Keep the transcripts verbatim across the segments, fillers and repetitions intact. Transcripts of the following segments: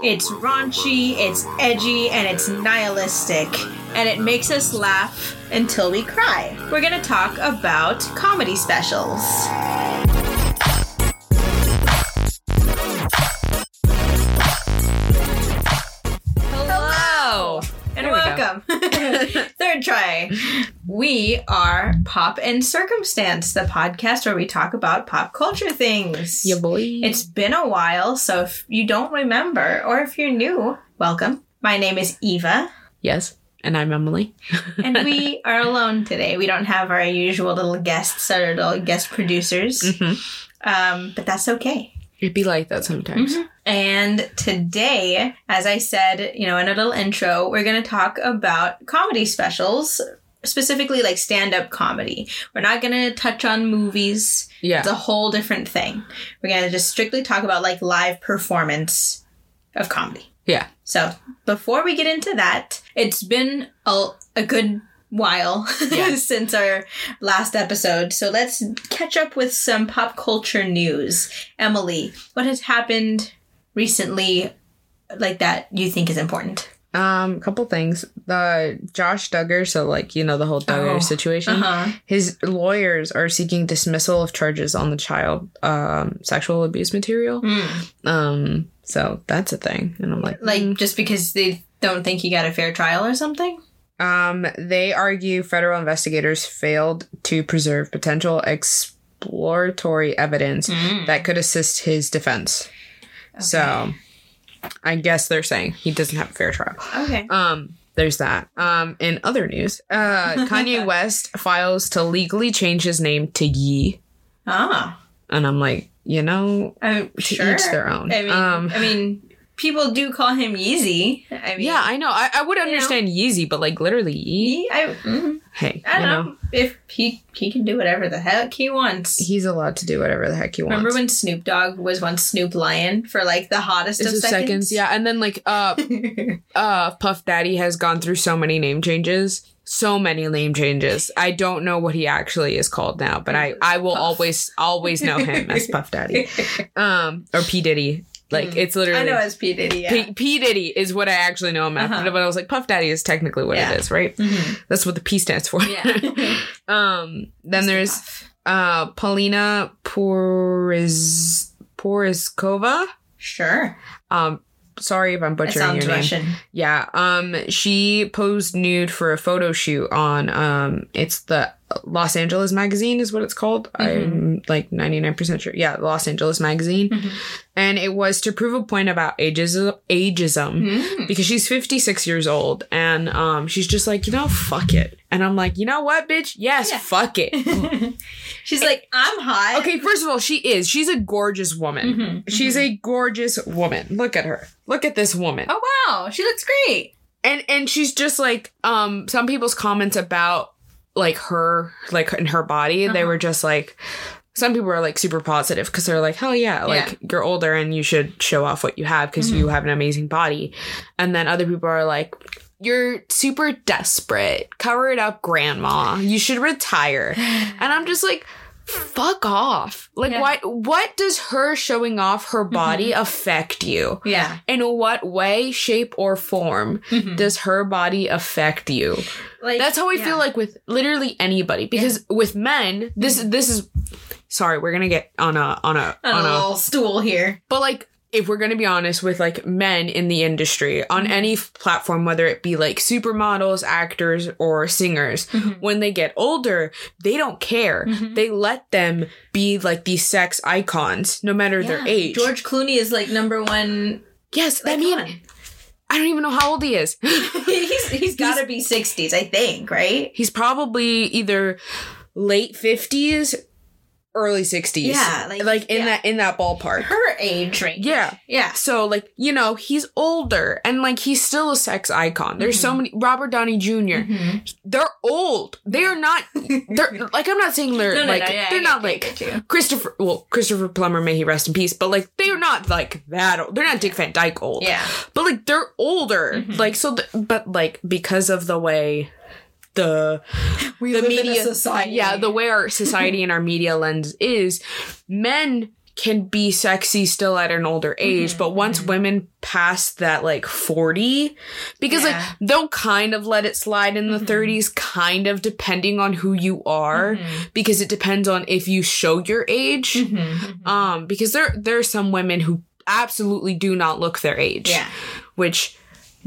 It's raunchy, it's edgy, and it's nihilistic. And it makes us laugh until we cry. We're gonna talk about comedy specials. Hello! And welcome. Third try. We are Pop and Circumstance, the podcast where we talk about pop culture things. Yeah, boy. It's been a while, so if you don't remember, or if you're new, welcome. My name is Eva. Yes, and I'm Emily. And we are alone today. We don't have our usual little guests, our little guest producers. Mm-hmm. Um, but that's okay. It'd be like that sometimes. Mm-hmm. And today, as I said, you know, in a little intro, we're going to talk about comedy specials, specifically like stand-up comedy. We're not going to touch on movies. Yeah. It's a whole different thing. We're going to just strictly talk about like live performance of comedy. Yeah. So before we get into that, it's been a, a good while yeah. since our last episode. So let's catch up with some pop culture news. Emily, what has happened recently like that you think is important? Um, a couple things. The Josh Duggar, so like, you know, the whole Duggar oh, situation, uh-huh. his lawyers are seeking dismissal of charges on the child um, sexual abuse material. Mm. Um, so that's a thing. And I'm like, like mm. just because they don't think he got a fair trial or something? Um, they argue federal investigators failed to preserve potential exploratory evidence mm. that could assist his defense. Okay. So I guess they're saying he doesn't have a fair trial. Okay. Um, there's that. Um, in other news, uh, Kanye West files to legally change his name to Ye. Ah. And I'm like, you know, I'm to sure. each their own. I mean, um, I mean, people do call him Yeezy. I mean, yeah, I know. I, I would understand you know, Yeezy, but like literally Ye. I, mm, hey, I don't you know, know if he he can do whatever the heck he wants. He's allowed to do whatever the heck he wants. Remember when Snoop Dogg was once Snoop Lion for like the hottest Is of it seconds? seconds? Yeah, and then like uh, uh, Puff Daddy has gone through so many name changes. So many name changes. I don't know what he actually is called now, but I, I will Puff. always always know him as Puff Daddy, um, or P Diddy. Like mm. it's literally I know as P Diddy. Yeah. P, P Diddy is what I actually know him as, uh-huh. but I was like Puff Daddy is technically what yeah. it is, right? Mm-hmm. That's what the P stands for. Yeah. um. Then there's Puff. uh Paulina Poriz Porizkova. Sure. Um. Sorry if I'm butchering your name. Russian. Yeah. Um, she posed nude for a photo shoot on, um, it's the Los Angeles Magazine is what it's called. Mm-hmm. I'm like ninety-nine percent sure. Yeah. Los Angeles Magazine. Mm-hmm. And it was to prove a point about ageism, ageism mm-hmm. because she's fifty-six years old and, um, she's just like, you know, fuck it. And I'm like, you know what, bitch? Yes, yeah. fuck it. She's like, I'm hot. Okay, first of all, she is. She's a gorgeous woman. Mm-hmm, She's mm-hmm. a gorgeous woman. Look at her. Look at this woman. Oh, wow. She looks great. And and she's just like, um, some people's comments about, like, her, like, in her body, uh-huh. they were just like, some people are, like, super positive because they're like, hell yeah, like, yeah. you're older and you should show off what you have because mm-hmm. you have an amazing body. And then other people are like, you're super desperate. Cover it up, grandma. You should retire. And I'm just like, fuck off. Like, yeah. what what does her showing off her body mm-hmm. affect you? Yeah. In what way, shape, or form mm-hmm. does her body affect you? Like, that's how I yeah. feel like with literally anybody. Because yeah. with men, this mm-hmm. this is sorry, we're gonna get on a on a on, on a little stool here. But like, if we're going to be honest with like men in the industry on mm-hmm. any f- platform, whether it be like supermodels, actors, or singers, mm-hmm. when they get older, they don't care. Mm-hmm. They let them be like these sex icons, no matter yeah. their age. George Clooney is like number one. Yes, I mean, I don't even know how old he is. he's he's got to be sixties, I think, right? He's probably either late fifties. Early sixties. Yeah. Like, like in yeah. that in that ballpark. Her age range. Yeah. Yeah. So, like, you know, he's older and, like, he's still a sex icon. There's mm-hmm. so many. Robert Downey Junior Mm-hmm. They're old. They are not. They're, like, I'm not saying they're, no, no, like, no, yeah, they're not, like, Christopher, well, Christopher Plummer, may he rest in peace, but, like, they are not, like, that old. They're not Dick Van Dyke old. Yeah. But, like, they're older. Mm-hmm. Like, so, th- but, like, because of the way the we the live media in a society. Yeah, the way our society and our media lens is, men can be sexy still at an older age, mm-hmm, but once mm-hmm. women pass that like forty, because yeah. like they'll kind of let it slide in the mm-hmm. thirties, kind of depending on who you are, mm-hmm. because it depends on if you show your age. Mm-hmm, mm-hmm. Um, because there there are some women who absolutely do not look their age. Yeah. Which,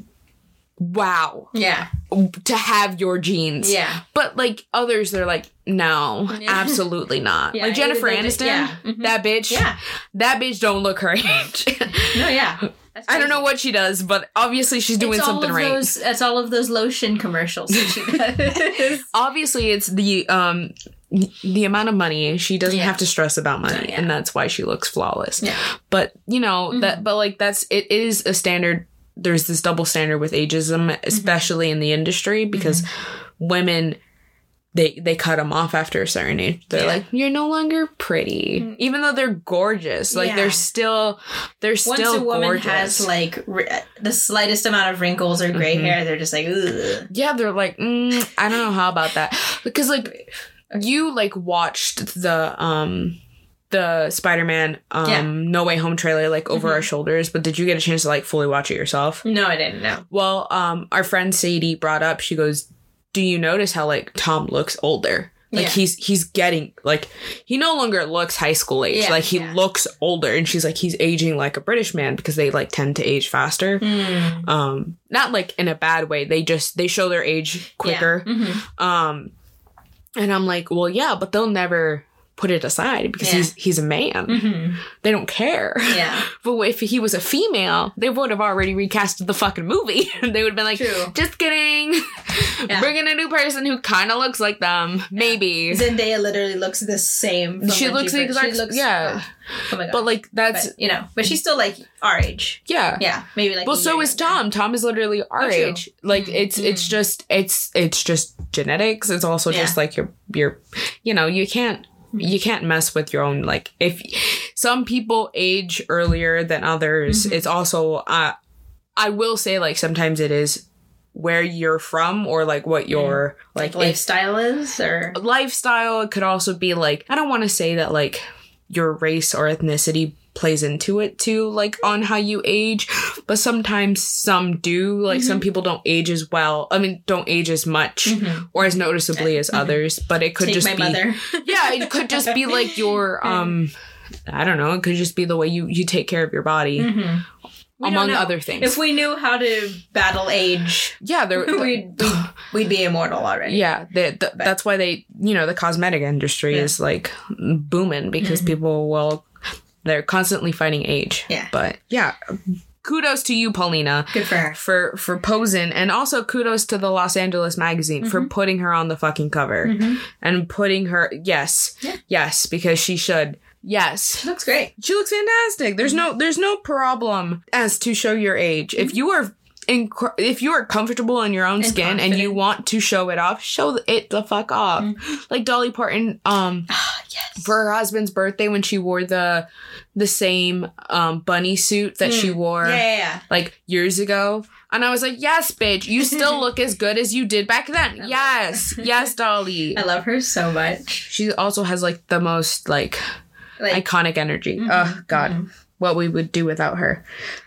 wow. Yeah. To have your genes. Yeah. But like others, they're like, no, yeah. absolutely not. Yeah, like Jennifer Aniston, yeah. mm-hmm. that bitch. Yeah. That bitch don't look her age. No, yeah. I don't know what she does, but obviously she's doing it's something all of right. Those, it's all of those lotion commercials that she does. Obviously, it's the um the amount of money. She doesn't yeah. have to stress about money, yeah. and that's why she looks flawless. Yeah. But you know mm-hmm. that. But like that's it is a standard. There's this double standard with ageism, especially mm-hmm. in the industry, because mm-hmm. women. They they cut them off after a certain age. They're yeah. like, you're no longer pretty, mm-hmm. even though they're gorgeous. Like yeah. they're still, they're Once still a woman gorgeous. has like r- the slightest amount of wrinkles or gray mm-hmm. hair, they're just like, ugh. Yeah, they're like, mm, I don't know how about that, because like okay. you like watched the um the Spider-Man um yeah. No Way Home trailer like over mm-hmm. our shoulders, but did you get a chance to like fully watch it yourself? No, I didn't. No. Well, um, our friend Sadie brought up. She goes, do you notice how like Tom looks older? Like yeah. he's he's getting like he no longer looks high school age. Yeah, like he yeah. looks older, and she's like he's aging like a British man because they like tend to age faster. Mm. Um, not like in a bad way. They just they show their age quicker. Yeah. Mm-hmm. Um, and I'm like, well, yeah, but they'll never put it aside because yeah. he's he's a man. Mm-hmm. They don't care. Yeah. But if he was a female, they would have already recasted the fucking movie. They would have been like, True. just kidding. Yeah. Bring in a new person who kind of looks like them. Maybe. Zendaya literally looks the same. She looks the exact same. Yeah. Oh my god. But like that's but, you know, but she's still like our age. Yeah. Yeah. Maybe like Well, so is Tom. Tom is literally our oh, age. Like mm-hmm. it's it's mm-hmm. just it's it's just genetics. It's also yeah. just like your your you know, you can't You can't mess with your own, like, if some people age earlier than others, mm-hmm. it's also, uh, I will say, like, sometimes it is where you're from or, like, what your, mm. like, like lifestyle if, is, or? Lifestyle, it could also be, like, I don't want to say that, like, your race or ethnicity plays into it too, like on how you age, but sometimes some do, like mm-hmm. some people don't age as well. I mean, don't age as much mm-hmm. or as noticeably as mm-hmm. others, but it could Take just my be, mother. yeah, it could just be like your, um, I don't know, it could just be the way you, you take care of your body. Mm-hmm. Among other things. If we knew how to battle age, yeah, there, we'd, we'd, we'd be immortal already. Yeah, they, th- that's why they, you know, the cosmetic industry yeah. is like booming because mm-hmm. people will, they're constantly fighting age. Yeah. But yeah, kudos to you, Paulina. Good for her. For, for posing. And also kudos to the Los Angeles Magazine mm-hmm. for putting her on the fucking cover. Mm-hmm. And putting her, yes, yeah. yes, because she should. Yes. She looks great. She looks fantastic. There's no there's no problem as to show your age. Mm-hmm. If you are inc- if you are comfortable in your own and skin confident. And you want to show it off, show it the fuck off. Mm-hmm. Like Dolly Parton um oh, yes. for her husband's birthday when she wore the the same um bunny suit that mm. she wore yeah, yeah, yeah. like years ago. And I was like, yes, bitch, you still look as good as you did back then. Yes. Yes, Dolly. I love her so much. She also has like the most like Like, iconic energy. Mm-hmm, oh, God. Mm-hmm. What we would do without her.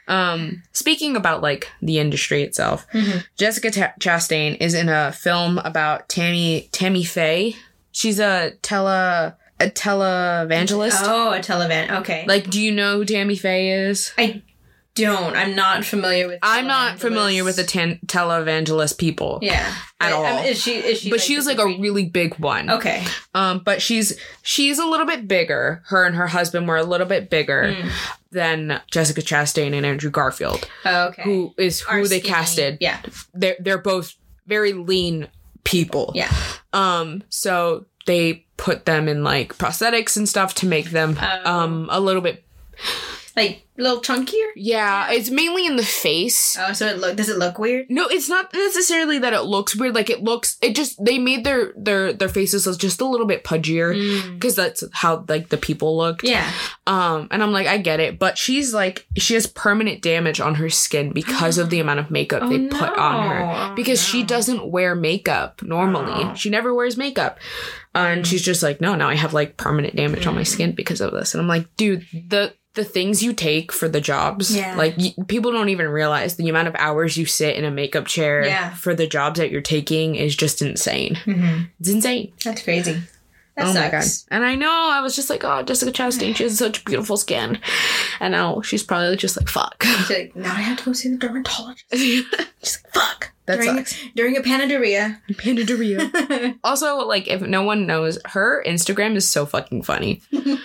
Um, speaking about, like, the industry itself, mm-hmm. Jessica T- Chastain is in a film about Tammy Tammy Faye. She's a tele... a televangelist. Oh, a televan. Okay. Like, do you know who Tammy Faye is? I don't. I'm not familiar with I'm not familiar with the tan- televangelist people. Yeah. At all. Um, is she is she But like, she's like a really big one. Okay. Um, but she's she's a little bit bigger. Her and her husband were a little bit bigger mm. than Jessica Chastain and Andrew Garfield. Oh, okay. Who is who Are they skinny. casted. Yeah. They're they're both very lean people. Yeah. Um, so they put them in like prosthetics and stuff to make them oh. um a little bit Like, a little chunkier? Yeah, it's mainly in the face. Oh, so it look does it look weird? No, it's not necessarily that it looks weird. Like, it looks, it just, they made their, their, their faces just a little bit pudgier. Because mm. that's how, like, the people looked. Yeah. Um, and I'm like, I get it. But she's, like, she has permanent damage on her skin because of the amount of makeup oh, they no. put on her. Because oh, no. she doesn't wear makeup normally. Oh. She never wears makeup. Uh, and mm. she's just like, no, now I have, like, permanent damage mm. on my skin because of this. And I'm like, dude, the... the things you take for the jobs, yeah. like, y- people don't even realize the amount of hours you sit in a makeup chair yeah. for the jobs that you're taking is just insane. Mm-hmm. It's insane. That's crazy. That oh sucks. my God. And I know, I was just like, oh, Jessica Chastain, she has such beautiful skin. And now she's probably just like, fuck. She's like, now I have to go see the dermatologist. She's like, fuck. That during, sucks. During a panaderia. Panaderia. Also, like, if no one knows, her Instagram is so fucking funny.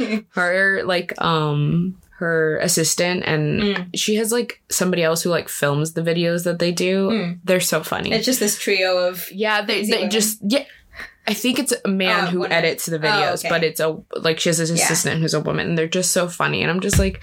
Her, like, um... her assistant and mm. she has like somebody else who like films the videos that they do. Mm. They're so funny. It's just this trio of yeah. They they just yeah. I think it's a man oh, who edits the videos, oh, okay. but it's a like she has an assistant yeah. who's a woman, and they're just so funny. And I'm just like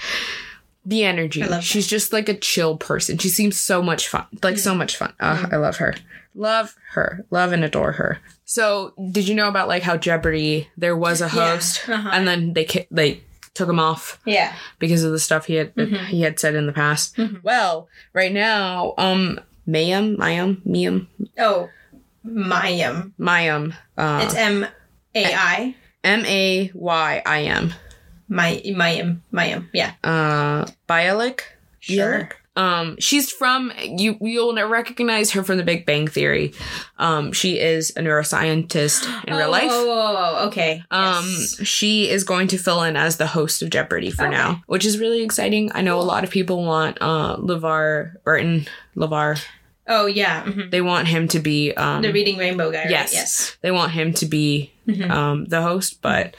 the energy. She's just like a chill person. She seems so much fun, like mm. so much fun. Oh, mm. I love her. Love her. Love and adore her. So did you know about like how Jeopardy there was a host yeah. uh-huh. and then they ki- they. took him off. Yeah. Because of the stuff he had mm-hmm. he had said in the past. Mm-hmm. Well, right now, um, Mayim, Mayim, Mayim. Oh, Mayim. Mayim. Uh, it's M A I. M A Y I M. My, Mayim. Mayim, yeah. Uh, Bialik? Sure. Bialik? Um, she's from, you, you'll recognize her from The Big Bang Theory. Um, she is a neuroscientist in oh, real life. Oh, oh, oh, okay. Um, yes. She is going to fill in as the host of Jeopardy for okay. now, which is really exciting. I know a lot of people want, uh, LeVar Burton, LeVar. Oh, yeah. Mm-hmm. They want him to be, um. The Reading Rainbow guy, yes. right? Yes. They want him to be, mm-hmm. um, the host, but.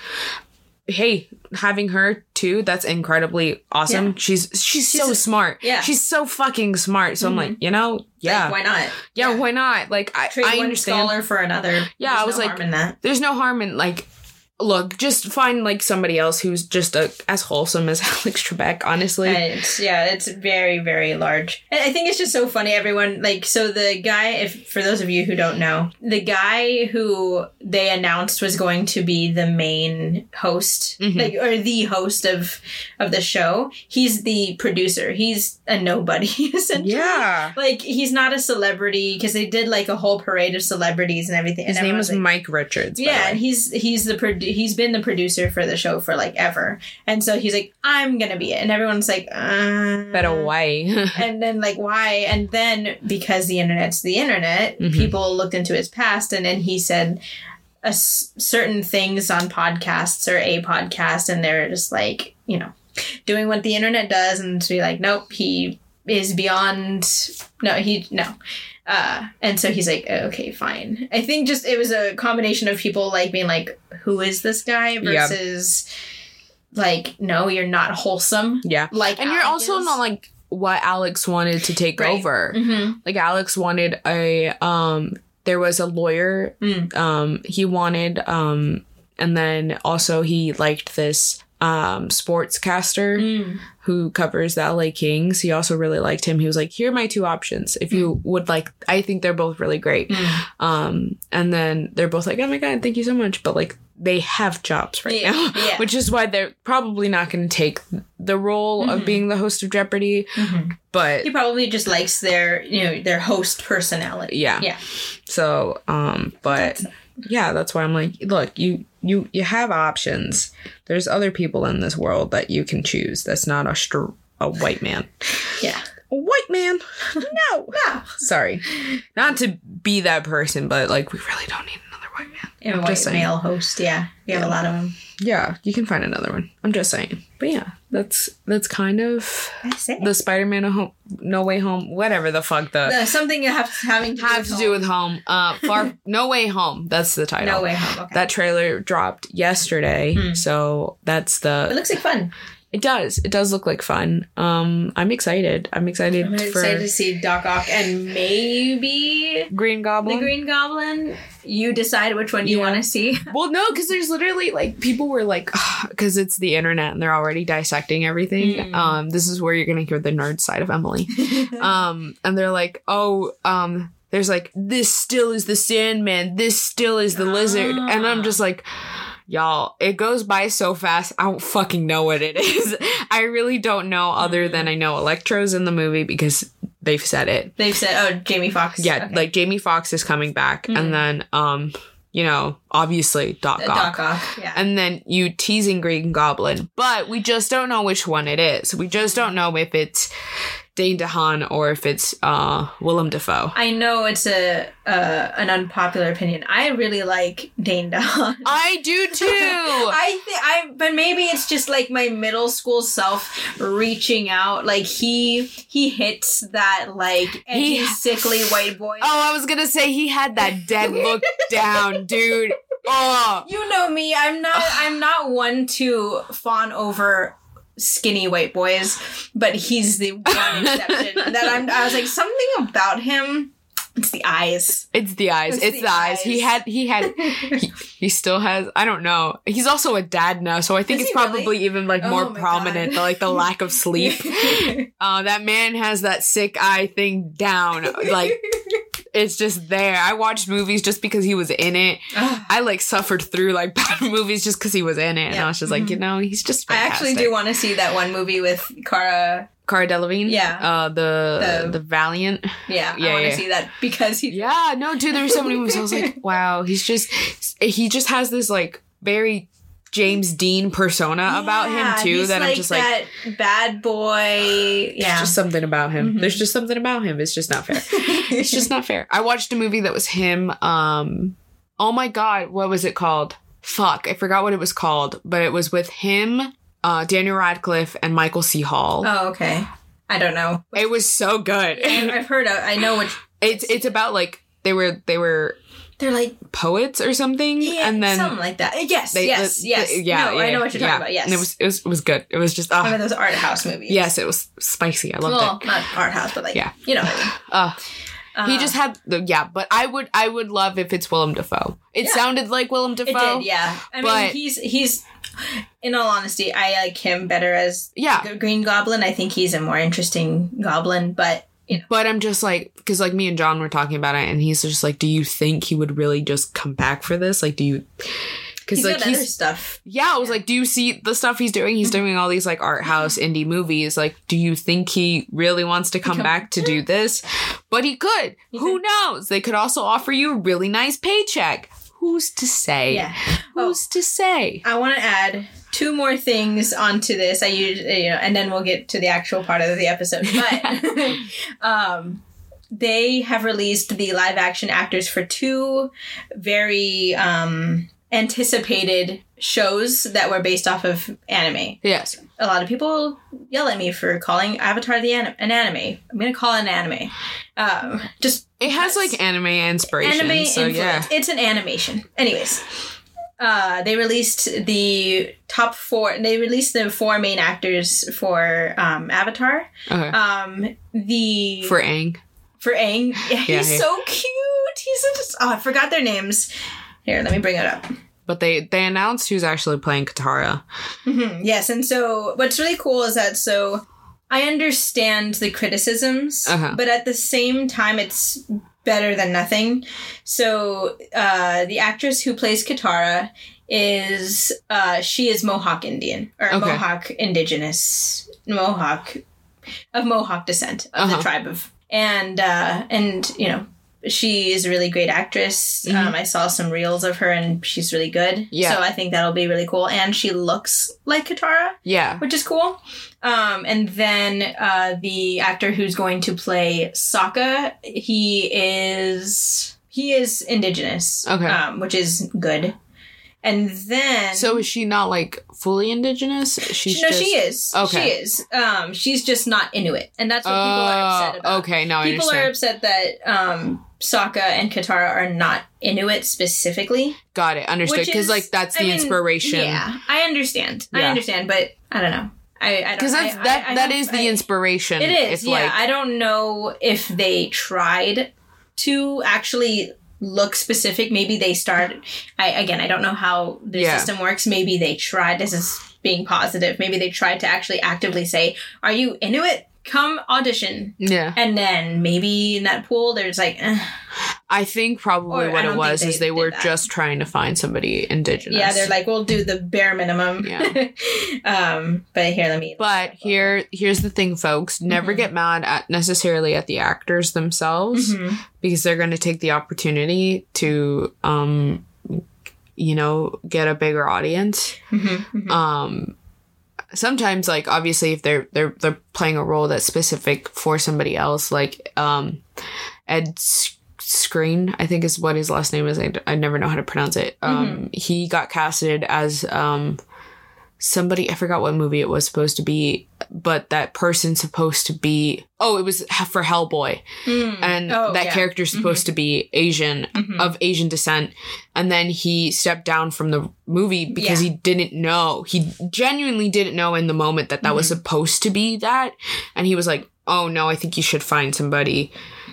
Hey, having her too, that's incredibly awesome. Yeah. She's, she's she's so a, smart. Yeah. She's so fucking smart. So mm-hmm. I'm like, you know, yeah. Like, why not? Yeah, yeah, why not? Like I Trade I one understand. scholar for another. Yeah, there's I was no like harm in that. There's no harm in like look, just find like somebody else who's just a, as wholesome as Alex Trebek, honestly. It's, yeah, it's very, very large. And I think it's just so funny, everyone. Like, so the guy, if for those of you who don't know, the guy who they announced was going to be the main host, mm-hmm. like, or the host of of the show, he's the producer. He's a nobody, essentially. Yeah. Like, he's not a celebrity, because they did, like, a whole parade of celebrities and everything. His and name is like, Mike Richards. Yeah, and he's he's the produ- he's been the producer for the show for like ever, and so he's like, I'm gonna be it, and everyone's like, uh, but why? And then like, why? And then because the internet's the internet, mm-hmm. people looked into his past, and then he said a s- certain things on podcasts or a podcast, and they're just like, you know, doing what the internet does, and to be like, nope, he is beyond. No, he no. Uh, and so he's like, okay, fine. I think just it was a combination of people like being like, who is this guy versus yep. like, no, you're not wholesome. Yeah. Like, and Alex you're also is. Not like what Alex wanted to take right. over. Mm-hmm. Like Alex wanted a, um, there was a lawyer, mm. um, he wanted, um, and then also he liked this, um, sportscaster mm. who covers the L A Kings. He also really liked him. He was like, here are my two options. If you mm. would like, I think they're both really great. Mm. Um, and then they're both like, oh my God, thank you so much. But like, they have jobs right yeah. now, yeah. which is why they're probably not going to take the role mm-hmm. of being the host of Jeopardy. Mm-hmm. But he probably just likes their, you know, their host personality. Yeah. Yeah. So, um, but that's- yeah, that's why I'm like, look, you, you, you have options. There's other people in this world that you can choose. That's not a str- a white man. Yeah. A white man? No. No. Sorry. Not to be that person, but like, we really don't need another white man. And a white male host, yeah. We have yeah. a lot of them. Yeah, you can find another one. I'm just saying. But yeah, that's that's kind of the Spider-Man home, No Way Home, whatever the fuck the... the something you have having to have do with to home. do with home. Uh, far No Way Home. That's the title. No Way Home, okay. That trailer dropped yesterday, mm. so that's the... It looks like fun. It does. It does look like fun. Um, I'm excited. I'm excited. I'm for excited to see Doc Ock and maybe Green Goblin. The Green Goblin. You decide which one you Yeah. want to see. Well, no, because there's literally like people were like, because it's the internet and they're already dissecting everything. Mm. Um, this is where you're gonna hear the nerd side of Emily. um, and they're like, oh, um, there's like this still is the Sandman. This still is the Lizard, Ah. and I'm just like. Y'all, it goes by so fast. I don't fucking know what it is. I really don't know other than I know Electro's in the movie because they've said it. They've said, oh, Jamie Foxx. Yeah, Okay. like Jamie Foxx is coming back. Mhm. And then, um, you know, obviously Doc Uh, Ock. Doc Ock, yeah. And then you teasing Green Goblin. But we just don't know which one it is. We just don't know if it's Dane DeHaan or if it's uh, Willem Dafoe. I know it's a uh, an unpopular opinion. I really like Dane DeHaan. I do too. I think I, but maybe it's just like my middle school self reaching out. Like he he hits that like edgy, He- sickly white boy. Oh, I was gonna say he had that dead look down, dude. Oh, You know me. I'm not. I'm not one to fawn over skinny white boys, but he's the one exception that I'm. I was like something about him. It's the eyes. it's the eyes. It's It's, the the, eyes. He eyes. had. He had. He, he still has. I don't know. He's also a dad now, so I think Is it's he really? probably even like Oh more my prominent. God. The, like the lack of sleep. Uh, that man has that sick eye thing down. Like it's just there. I watched movies just because he was in it. Ugh. I like suffered through like bad movies just because he was in it, and Yeah. I was just like, you know, he's just. I Fantastic. actually do want to see that one movie with Cara. Cara Delevingne. Yeah. Uh, the The- the Valiant. Yeah, Yeah, I want to yeah. see that because he. Yeah, no, dude, there's so many movies. I was like, wow, he's just, he just has this like very James Dean persona about Yeah, him too he's that like I'm just like, that bad boy. there's Yeah, just something about him. Mhm. There's just something about him. It's just not fair. It's just not fair. I watched a movie that was him. Um, oh my God, what was it called? Fuck, I forgot what it was called, but it was with him, uh, Daniel Radcliffe, and Michael C. Hall. Oh, okay. I don't know. It was so good. I- I've heard. Of, I know which. it's it's about like they were they were They're like poets or something, yeah, and then something like that. Yes, they, yes, the- yes. the- yeah, no, yeah, I know what you're yeah. talking about. Yes, and it was it was it was good. It was just one of ah, those art house movies. yes, it was spicy. I loved well, it. not art house, but like Yeah. you know what I mean. Uh, he Uh, just had the yeah, but I would I would love if it's Willem Dafoe. It Yeah. sounded like Willem Dafoe. It did, yeah. I mean, but- he's he's. In all honesty, I like him better as Yeah. the Green Goblin. I think he's a more interesting goblin, but you know, But I'm just like, because like me and John were talking about it, and he's just like, do you think he would really just come back for this? Like, do you? Because he's like got other he's stuff. yeah, I was like, do you see the stuff he's doing? He's doing all these like art house indie movies. Like, do you think he really wants to come Come- back to do this? But he could. He Who could. knows? They could also offer you a really nice paycheck. Who's to say? Yeah. Oh, Who's to say? I want to add two more things onto this. I use, you know, and then we'll get to the actual part of the episode. But um, they have released the live action actors for two very um, anticipated shows that were based off of anime. Yes. A lot of people yell at me for calling Avatar the anim- an anime. I'm gonna call it an anime. Um, just It has because. like anime inspiration. anime so influence. yeah. It's an animation. Anyways, uh, they released the top four. They released the four main actors for um, Avatar. Okay. Um, the For Aang. for Aang, yeah, he's Yeah, yeah. so cute. He's just oh, I forgot their names. Here, let me bring it up. But they they announced who's actually playing Katara. Mhm, yes, and so what's really cool is that so I understand the criticisms, Uh-huh. but at the same time, it's better than nothing. So uh, the actress who plays Katara is uh, she is Mohawk Indian or Okay. Mohawk indigenous Mohawk of Mohawk descent of Uh-huh. the tribe of and uh, and you know. She is a really great actress. Mhm. Um, I saw some reels of her, and she's really good. Yeah. So I think that'll be really cool. And she looks like Katara, Yeah. which is cool. Um, and then uh, the actor who's going to play Sokka, he is he is indigenous, Okay. um, which is good. And then So is she not like fully indigenous? She's no, just... she is. Okay. She is. Um, she's just not Inuit, and that's what people are upset Oh, about. okay, now I People understand. are upset that um, Sokka and Katara are not Inuit specifically. Got it. Understood. Which Because is- like that's I the mean, inspiration. Yeah, I understand. I Yeah. understand, but I don't know. I, I don't because that's I, that I, I that don't- is the I- inspiration. It is, If, yeah. like, I don't know if they tried to actually look specific. Maybe they started. I again, I don't know how their Yeah. system works. Maybe they tried. This is being positive. Maybe they tried to actually actively say, "Are you Inuit? Come audition." yeah. And then maybe in that pool, there's like, eh. I think probably Or I what it don't was think is they they were did that. just trying to find somebody indigenous. yeah, they're like, we'll do the bare minimum. Yeah. um, but here, let me. But here, here's the thing, folks. Never Mhm. get mad at necessarily at the actors themselves Mhm. because they're going to take the opportunity to, um, you know, get a bigger audience. Mhm. Mhm. Um, sometimes, like obviously, if they're they're they're playing a role that's specific for somebody else, like um, Ed S- Skrein, I think is what his last name is. I, I never know how to pronounce it. Um, he got casted as um somebody, I forgot what movie it was supposed to be, but that person's supposed to be, oh, it was for Hellboy. Mm. And Oh, that yeah. character's supposed to be Asian, Mhm. of Asian descent. And then he stepped down from the movie because Yeah. he didn't know. He genuinely didn't know in the moment that that was Mhm. supposed to be that. And he was like, oh no, I think you should find somebody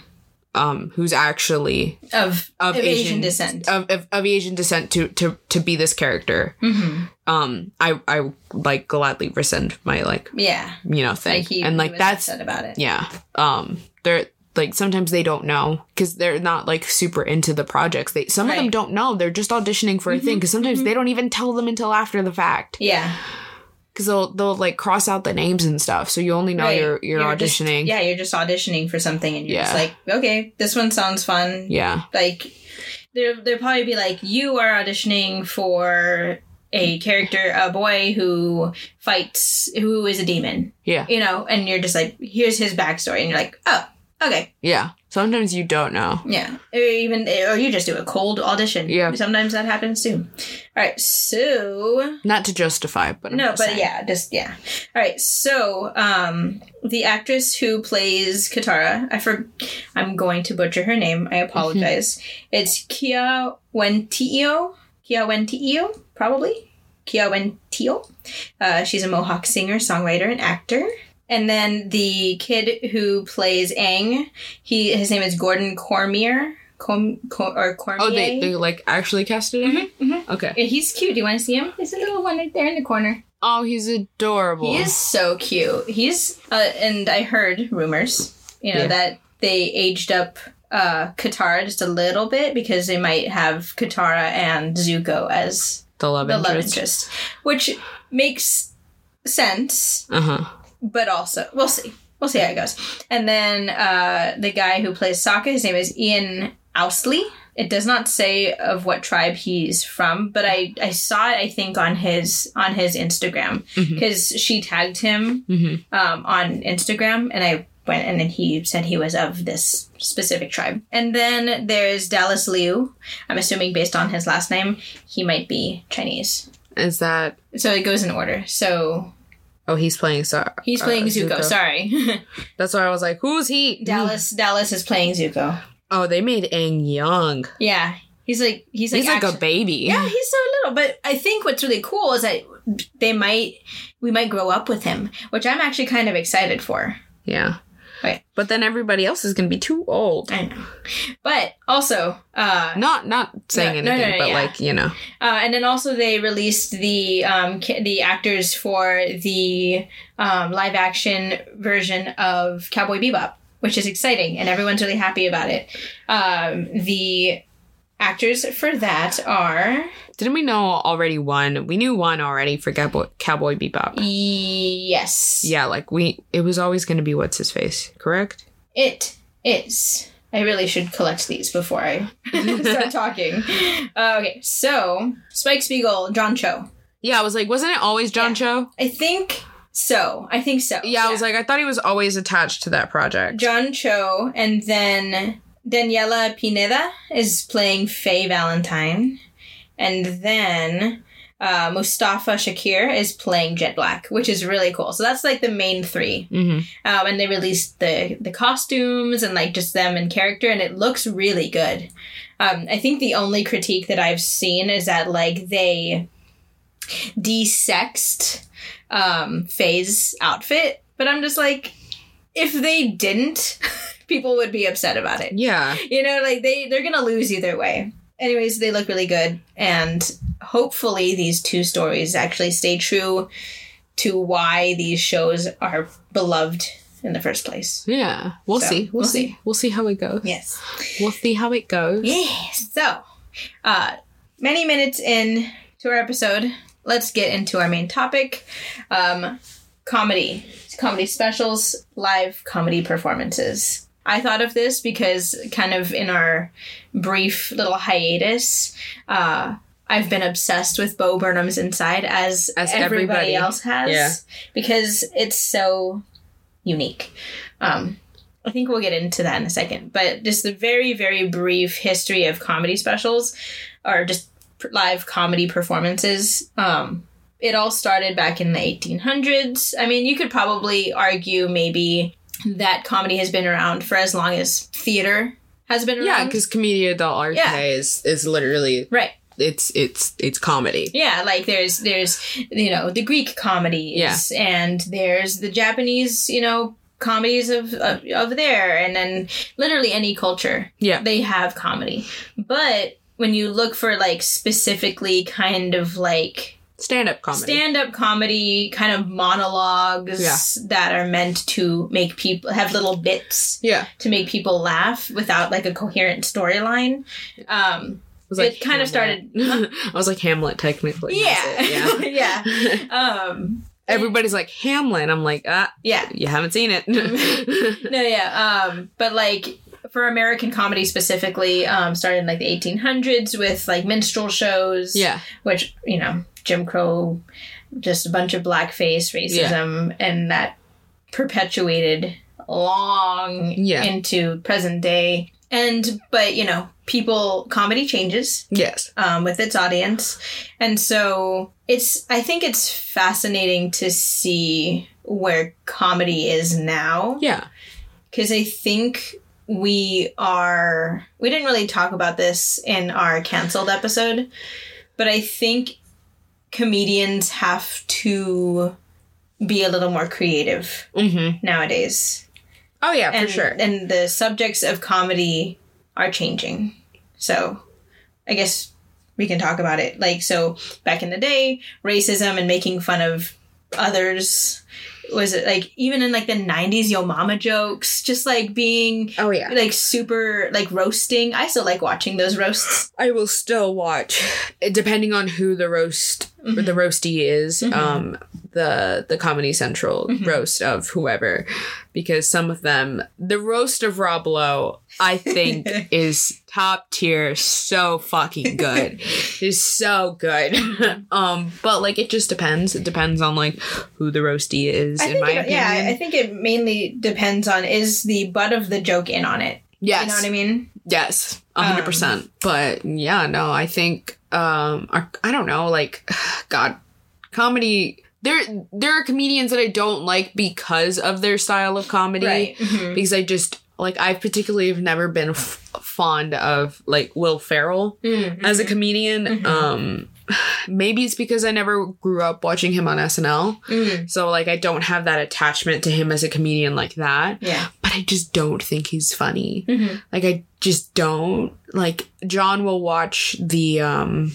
um, who's actually Of, of, of Asian, Asian, descent. Of, of, of Asian descent to, to, to be this character. Mhm. Um, I, I like gladly rescind my like, Yeah. you know, thing. Like he, and he like was that's, upset about it. yeah. Um, they're like, sometimes they don't know because they're not like super into the projects. They, some of them Right. don't know. They're just auditioning for a thing. Cause sometimes they don't even tell them until after the fact. Yeah. Cause they'll, they'll like cross out the names and stuff. So you only know Right. you're, you're, just- auditioning. yeah, you're just auditioning for something and you're just Yeah. like, okay, this one sounds fun. Yeah. Like, there, there'll probably be like, you are auditioning for a character, a boy who fights, who is a demon, Yeah. you know, and you're just like, here's his backstory. And you're like, oh, okay. Yeah. Sometimes you don't know. Yeah. Or even, or you just do a cold audition. Yeah. Sometimes that happens too. All right. So, Not to justify, but I'm no, just but saying. yeah, just yeah. All right, so um, the actress who plays Katara, I for, I'm going to butcher her name. I apologize. It's Kia Wentio. Kia Wentio, probably Kia Wentio. Uh, she's a Mohawk singer, songwriter, and actor. And then the kid wwho plays Aang, he his name is Gordon Cormier. Com, Com, or Cormier. Oh, they, they like actually casted him? Mhm. Okay. Yeah, he's cute. Do you want to see him? There's a little one right there in the corner. Oh, he's adorable. He is so cute. He's, uh, and I heard rumors, you know, Yeah. that they aged up uh, Katara just a little bit because they might have Katara and Zuko as the love the interest. love interest, which makes sense, Uh huh. but also, we'll see. We'll see how it goes. And then uh, the guy who plays Sokka, his name is Ian Owsley. It does not say of what tribe he's from, but I, I saw it, I think, on his on his Instagram because she tagged him Mm-hmm. um, on Instagram, and I went and then he said he was of this specific tribe. And then there's Dallas Liu. I'm assuming based on his last name, he might be Chinese. Is that? So it goes in order. So Oh, he's playing. So he's playing uh, Zuko. Sorry, That's why I was like, "Who's he?" Dallas. Dallas is playing Zuko. Oh, they made Aang young. Yeah, he's like he's like He's like actu- a baby. Yeah, he's so little. But I think what's really cool is that they might we might grow up with him, which I'm actually kind of excited for. Yeah. Right. But then everybody else is gonna be too old. I know, but also, uh, Not not saying No, no, anything, no, but yeah. like you know. uh, and then also they released the um ca- the actors for the um live action version of Cowboy Bebop, which is exciting, and everyone's really happy about it. Um, the actors for that are Didn't we know already one? We knew one already for Cowboy, Cowboy Bebop. yes, Yeah, like we. It was always gonna be what's his face, correct? it is. I really should collect these before I start talking. Uh, okay, so Spike Spiegel, John Cho. Yeah, I was like, wasn't it always John Yeah. Cho? I think so. I think so. Yeah, I was like, I thought he was always attached to that project. John Cho, and then Daniela Pineda is playing Faye Valentine, and then uh, Mustafa Shakir is playing Jet Black, which is really cool. So that's like the main three. Mm-hmm. Um, and they released the the costumes and like just them in character, and it looks really good. Um, I think the only critique that I've seen is that like they desexed um, Faye's outfit. But I'm just like, if they didn't, people would be upset about it. Yeah. You know, like, they, they're going to lose either way. Anyways, they look really good. And hopefully these two stories actually stay true to why these shows are beloved in the first place. Yeah. We'll so, see. We'll, we'll see. see. We'll see how it goes. Yes. We'll see how it goes. Yes. So, uh, many minutes in to our episode, let's get into our main topic. Um, comedy. Comedy specials, live comedy performances. I thought of this because kind of in our brief little hiatus, uh, I've been obsessed with Bo Burnham's Inside as, as everybody, everybody else has. Yeah. Because it's so unique. Um, I think we'll get into that in a second. But just the very, very brief history of comedy specials, or just live comedy performances. Um, it all started back in the eighteen hundreds. I mean, you could probably argue maybe that comedy has been around for as long as theater has been around. Yeah, because Commedia dell'arte Yeah. is is literally right. It's it's it's comedy. Yeah, like there's there's you know the Greek comedies, yeah. and there's the Japanese you know comedies of, of of there, and then literally any culture. Yeah, they have comedy, but when you look for like specifically kind of like stand-up comedy. Stand-up comedy, kind of monologues yeah. that are meant to make people have little bits yeah. to make people laugh without like a coherent storyline. Um, it like it kind of started... Huh? I was like Hamlet, technically. Yeah. Yeah. yeah. Um, Everybody's like, Hamlet. I'm like, ah, yeah. You haven't seen it. No, yeah. Um, but like... For American comedy specifically, um, started in like the eighteen hundreds with like minstrel shows. Yeah. Which, you know, Jim Crow, just a bunch of blackface racism, yeah. and that perpetuated long yeah. into present day. And, but, you know, people, comedy changes. Yes. Um, with its audience. And so it's, I think it's fascinating to see where comedy is now. Yeah. Because I think... We are... We didn't really talk about this in our canceled episode, but I think comedians have to be a little more creative mm-hmm. nowadays. Oh, yeah, and, for sure. And the subjects of comedy are changing. So, I guess we can talk about it. Like, so, back in the day, racism and making fun of others... Was it like even in like the nineties, Yo Mama jokes, just like being oh yeah like super like roasting. I still like watching those roasts. I will still watch, depending on who the roast mm-hmm. or the roastie is. Mm-hmm. Um, the the Comedy Central mm-hmm. roast of whoever, because some of them, the roast of Rob Lowe, I think is top tier, so fucking good. Is so good. um, but like it just depends. It depends on like who the roastie is. I in think my it, opinion, yeah, I think it mainly depends on is the butt of the joke in on it. Yes, you know what I mean. Yes, a hundred percent. But yeah, no, I think um, I don't know, like God, comedy. There, there are comedians that I don't like because of their style of comedy. Right. Mm-hmm. Because I just, like, I particularly have never been f- fond of, like, Will Ferrell mm-hmm. as a comedian. Mm-hmm. Um, maybe it's because I never grew up watching him on S N L. Mm-hmm. So, like, I don't have that attachment to him as a comedian like that. Yeah. But I just don't think he's funny. Mm-hmm. Like, I just don't. Like, John will watch the, um,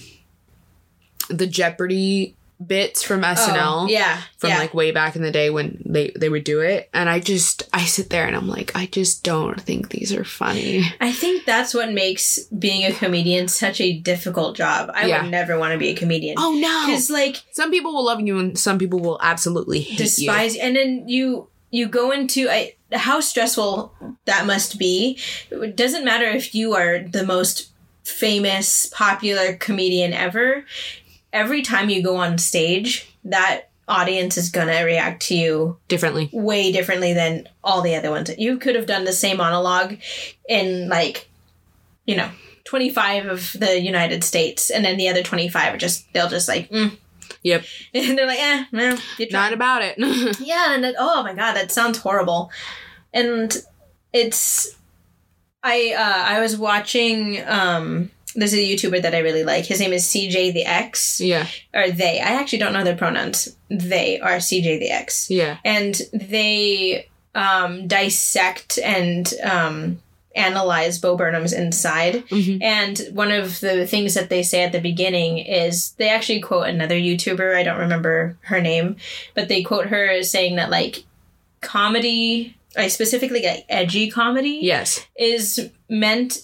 the Jeopardy bits from S N L. Oh, yeah. From yeah. like way back in the day when they, they would do it. And I just, I sit there and I'm like, I just don't think these are funny. I think that's what makes being a comedian such a difficult job. I yeah. would never want to be a comedian. Oh, no. Because like... Some people will love you and some people will absolutely hate despise you. And then you, you go into... I, how stressful that must be. It doesn't matter if you are the most famous, popular comedian ever. Every time you go on stage, that audience is going to react to you differently, way differently than all the other ones. You could have done the same monologue in like, you know, twenty-five of the United States, and then the other twenty-five are just, they'll just like, mm. Yep. And they're like, eh, no, you're not about it. Yeah. And then, oh my God, that sounds horrible. And it's, I, uh, I was watching, um, there's a YouTuber that I really like. His name is C J the X. Yeah. Or they. I actually don't know their pronouns. They are C J the X. Yeah. And they um, dissect and um, analyze Bo Burnham's inside. Mm-hmm. And one of the things that they say at the beginning is they actually quote another YouTuber. I don't remember her name. But they quote her as saying that, like, comedy, like specifically like edgy comedy, yes, is meant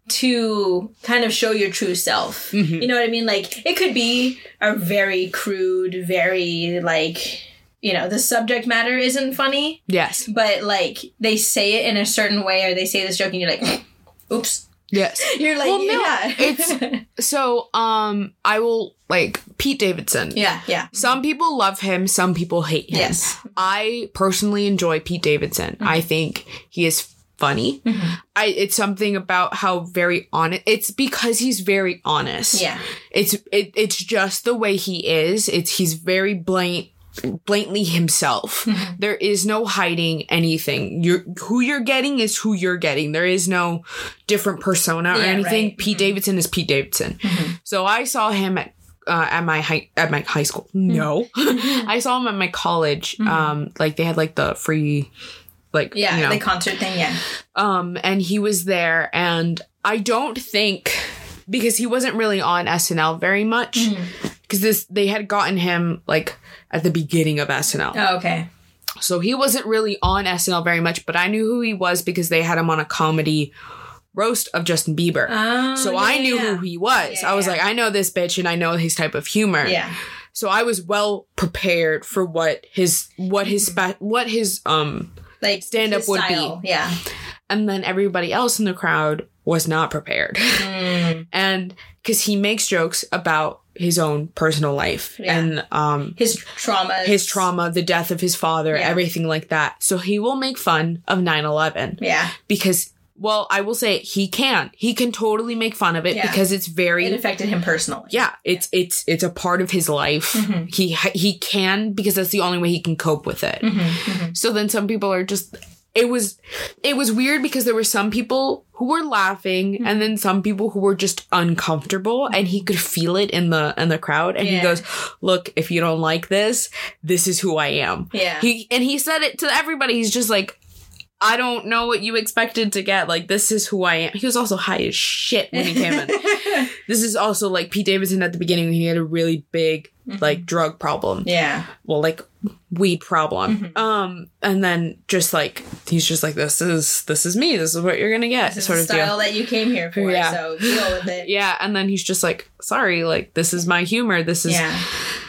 to kind of show your true self. Mm-hmm. You know what I mean? Like, it could be a very crude, very, like, you know, the subject matter isn't funny. Yes. But, like, they say it in a certain way, or they say this joke and you're like, oops. Yes. You're like, well, no, yeah. It's, so, um, I will, like, Pete Davidson. Yeah, yeah. Some people love him, some people hate him. Yes. I personally enjoy Pete Davidson. Mm-hmm. I think he is funny. Mm-hmm. I it's something about how very honest. It's because he's very honest. Yeah. It's it, it's just the way he is. It's he's very blatant. blatantly himself. Mm-hmm. There is no hiding anything. You're who you're getting is who you're getting. There is no different persona or yeah, anything. Right. Pete mm-hmm. Davidson is Pete Davidson. Mm-hmm. So I saw him at uh, at my high at my high school. No, mm-hmm. I saw him at my college. Mm-hmm. Um, like they had like the free, like yeah, you know, the concert thing. Yeah. Um, and he was there, and I don't think because he wasn't really on S N L very much. Mm-hmm. Because this, they had gotten him, like, at the beginning of S N L. Oh, okay. So he wasn't really on S N L very much, but I knew who he was because they had him on a comedy roast of Justin Bieber. Oh, so yeah, I knew yeah. who he was. Yeah, I was yeah. like, I know this bitch and I know his type of humor. Yeah. So I was well prepared for what his, what his, spa- what his, um, like, stand-up would style. be. Yeah. And then everybody else in the crowd was not prepared. Mm. And because he makes jokes about his own personal life yeah. and um his trauma his trauma the death of his father yeah. everything like that, so he will make fun of nine eleven yeah because well I will say he can he can totally make fun of it yeah. because it's very it affected him personally. Yeah, it's yeah. it's it's a part of his life. Mm-hmm. he he can because that's the only way he can cope with it. Mm-hmm. Mm-hmm. So then some people are just It was, it was weird because there were some people who were laughing mm-hmm. and then some people who were just uncomfortable, and he could feel it in the, in the crowd. And yeah. he goes, look, if you don't like this, this is who I am. Yeah. He, and he said it to everybody. He's just like, I don't know what you expected to get. Like, this is who I am. He was also high as shit when he came in. This is also like Pete Davidson at the beginning when he had a really big, mm-hmm. like, drug problem. Yeah. Well, like, weed problem. Mm-hmm. Um, and then just like, he's just like, this is, this is me. This is what you're gonna get. This sort is the of style deal. that you came here for. Yeah. So deal with it. Yeah. And then he's just like, sorry, like, this is my humor. This is, yeah.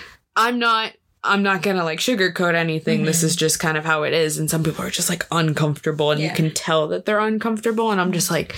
I'm not, I'm not gonna like sugarcoat anything. Mm-hmm. This is just kind of how it is. And some people are just like uncomfortable, and yeah. you can tell that they're uncomfortable. And I'm just like,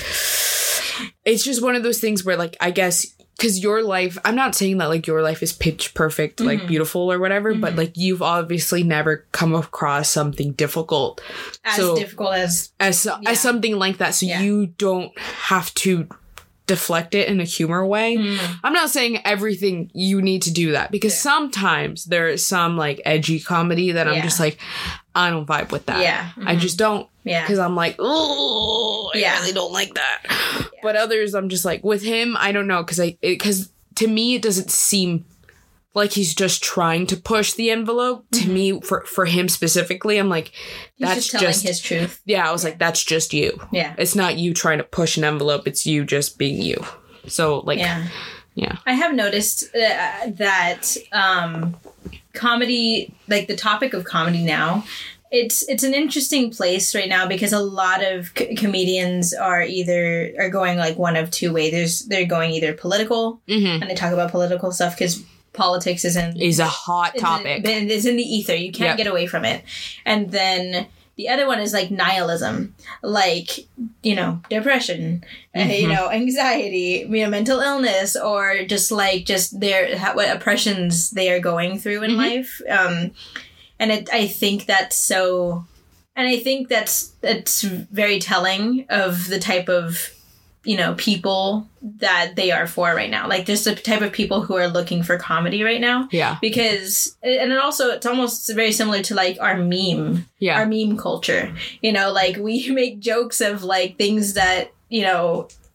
it's just one of those things where like, I guess, because your life, I'm not saying that like your life is pitch perfect, mm-hmm. like beautiful or whatever, mm-hmm. but like you've obviously never come across something difficult. As so, difficult as, as, yeah. as something like that. So yeah. you don't have to deflect it in a humor way. Mm. I'm not saying everything you need to do that, because yeah. sometimes there is some like edgy comedy that I'm yeah. just like, I don't vibe with that. Yeah. Mm-hmm. I just don't. Yeah. Because I'm like, oh, I yeah. really don't like that. Yeah. But others, I'm just like, with him, I don't know. Because I, because to me, it doesn't seem like he's just trying to push the envelope. Mm-hmm. To me, for, for him specifically, I'm like, he's that's just telling just his truth. Yeah, I was yeah. like, that's just you. Yeah. It's not you trying to push an envelope. It's you just being you. So, like, yeah. yeah. I have noticed uh, that um, comedy, like the topic of comedy now, it's it's an interesting place right now, because a lot of c- comedians are either are going like one of two ways. There's they're going either political, mm-hmm. and they talk about political stuff because politics is in is a hot topic. It's in the ether. You can't yep. get away from it. And then the other one is like nihilism, like, you know, depression, mm-hmm. uh, you know, anxiety, you know, mental illness, or just like just their what oppressions they are going through in mm-hmm. life. Um, and it, I think that's so, and I think that's that's very telling of the type of, you know, people that they are for right now. Like, just the type of people who are looking for comedy right now. Yeah. Because, and it also, it's almost very similar to, like, our meme. Yeah. Our meme culture. You know, like, we make jokes of, like, things that, you know,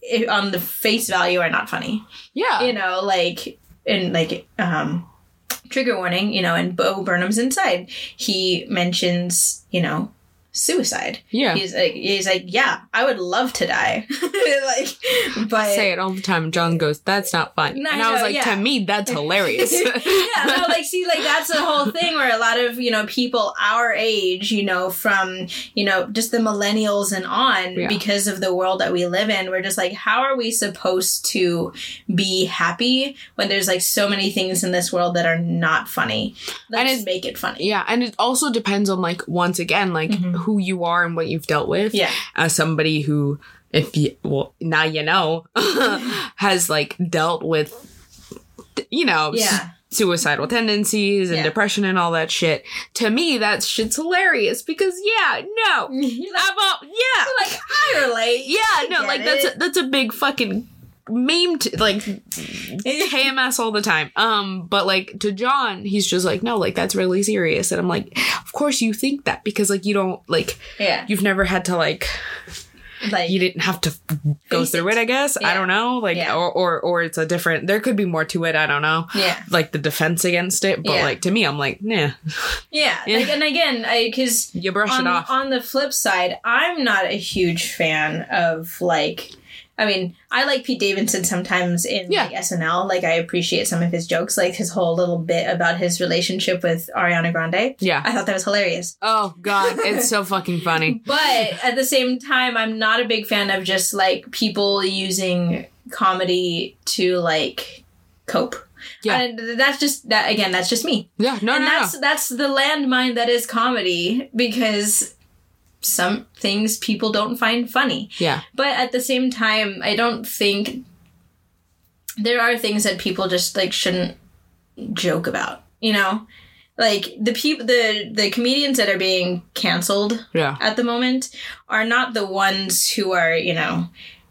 it, on the face value are not funny. Yeah. You know, like, in, like, um, trigger warning, you know, in Bo Burnham's Inside, he mentions, you know, suicide. Yeah. He's like, he's like, yeah, I would love to die. Like, but I say it all the time. And John goes, that's not fun. No, and I was no, like, yeah. to me, that's hilarious. Yeah, no, like, see, like, that's the whole thing where a lot of, you know, people our age, you know, from, you know, just the millennials and on, Yeah. because of the world that we live in, we're just like, how are we supposed to be happy when there's, like, so many things in this world that are not funny? Let's it's- make it funny. Yeah, and it also depends on, like, once again, like, Mhm. who you are and what you've dealt with. Yeah. As somebody who, if you, well, now you know, has, like, dealt with, you know, Yeah. s- suicidal tendencies and Yeah. depression and all that shit. To me, that shit's hilarious because, yeah, no. You're like, I'm all, yeah. like, I relate. Yeah, I no, get like, that's it. a, that's a big fucking meme, t- like, K M S all the time. Um, but, like, to John, he's just like, no, like, that's really serious. And I'm like, of course you think that because, like, you don't, like, Yeah. you've never had to, like, Like, you didn't have to go Face through it. it, I guess. I Yeah. don't know. Like, Yeah. or, or, or it's a different, there could be more to it. I don't know. yeah. Like, the defense against it. But, Yeah. like, to me, I'm like, nah, Yeah. Yeah. Like, and again, I, because you brush on, it off. on the flip side, I'm not a huge fan of, like, I mean, I like Pete Davidson sometimes in Yeah. like S N L. Like, I appreciate some of his jokes, like his whole little bit about his relationship with Ariana Grande. Yeah. I thought that was hilarious. Oh, God. It's so fucking funny. But at the same time, I'm not a big fan of just like people using comedy to like cope. Yeah. And that's just that again, that's just me. Yeah. No, and no, that's no. that's the landmine that is comedy, because some things people don't find funny. Yeah. But at the same time, I don't think there are things that people just like shouldn't joke about, you know? Like the people the the comedians that are being canceled Yeah. at the moment are not the ones who are, you know,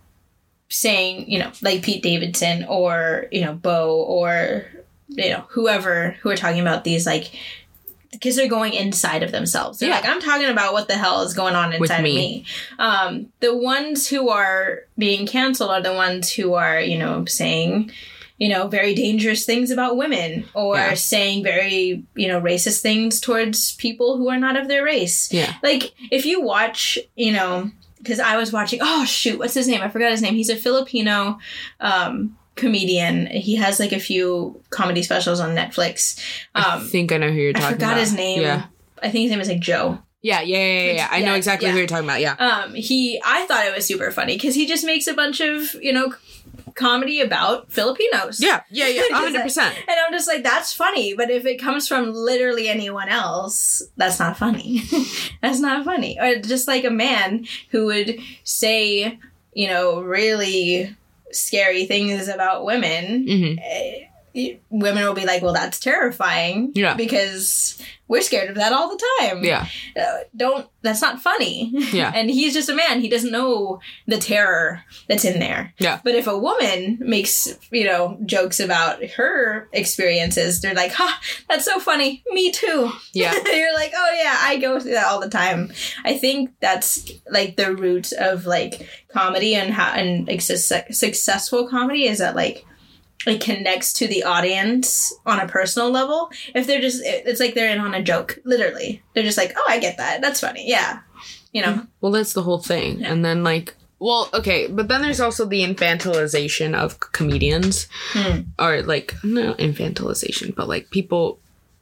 saying, you know, like Pete Davidson or, you know, Bo or, you know, whoever who are talking about these, like, because they're going inside of themselves. They're Yeah. like, I'm talking about what the hell is going on inside me. of me. Um, the ones who are being canceled are the ones who are, you know, saying, you know, very dangerous things about women or Yeah. saying very, you know, racist things towards people who are not of their race. Yeah. Like, if you watch, you know, because I was watching, oh, shoot, what's his name? I forgot his name. He's a Filipino um, comedian. He has, like, a few comedy specials on Netflix. I Um, think I know who you're talking I about. forgot his name. Yeah. I think his name is, like, Joe. Yeah, yeah, yeah, yeah, yeah. I know Yeah, exactly yeah. who you're talking about. Yeah. Um, he, I thought it was super funny because he just makes a bunch of, you know, comedy about Filipinos. Yeah, yeah, yeah. one hundred percent. And I'm just like, that's funny. But if it comes from literally anyone else, that's not funny. That's not funny. Or just like a man who would say, you know, really scary things about women. Mm-hmm. eh, women will be like, well, that's terrifying. Yeah. Because we're scared of that all the time. Yeah. Uh, don't, that's not funny. Yeah. And he's just a man. He doesn't know the terror that's in there. Yeah. But if a woman makes, you know, jokes about her experiences, they're like, ha, that's so funny. Me too. Yeah. You're like, oh yeah, I go through that all the time. I think that's like the root of like comedy and how, and like su- successful comedy is that like, it connects to the audience on a personal level. If they're just, it's like they're in on a joke, literally. They're just like, oh, I get that. That's funny. Yeah. You know? Well, that's the whole thing. Yeah. And then, like, well, okay, but then there's also the infantilization of c- comedians. Hmm. Or, like, no infantilization, but, like, people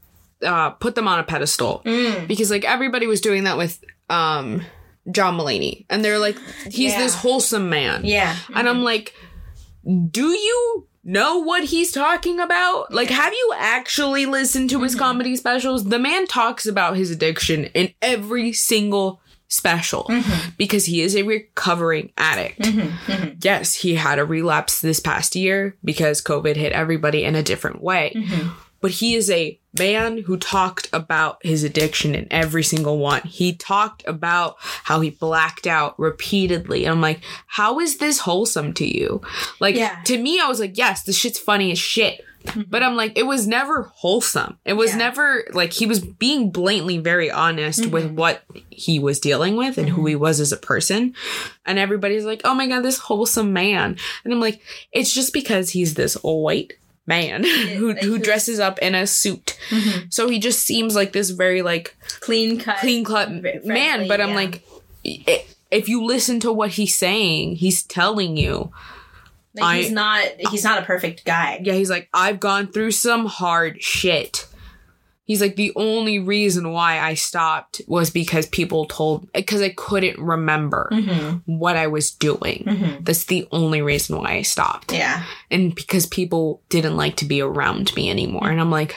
uh, put them on a pedestal. Mm. Because, like, everybody was doing that with um, John Mulaney. And they're like, he's Yeah. this wholesome man. Yeah. And I'm like, do you know what he's talking about? Like, have you actually listened to his Mhm. comedy specials? The man talks about his addiction in every single special Mhm. because he is a recovering addict. Mhm. Mhm. Yes, he had a relapse this past year because COVID hit everybody in a different way. Mhm. But he is a man who talked about his addiction in every single one. He talked about how he blacked out repeatedly. And I'm like, how is this wholesome to you? Like, Yeah. to me, I was like, yes, this shit's funny as shit. Mm-hmm. But I'm like, it was never wholesome. It was yeah. never, like, he was being blatantly very honest mm-hmm. with what he was dealing with and mm-hmm. who he was as a person. And everybody's like, oh my God, this wholesome man. And I'm like, it's just because he's this white man who who dresses up in a suit. Mm-hmm. So he just seems like this very, like, clean cut, clean cut man. But I'm yeah. like, if you listen to what he's saying, he's telling you, like, I, he's not he's not a perfect guy. Yeah, he's like, I've gone through some hard shit. He's like, the only reason why I stopped was because people told, because I couldn't remember mm-hmm. what I was doing. Mm-hmm. That's the only reason why I stopped. Yeah. And because people didn't like to be around me anymore. Mm-hmm. And I'm like,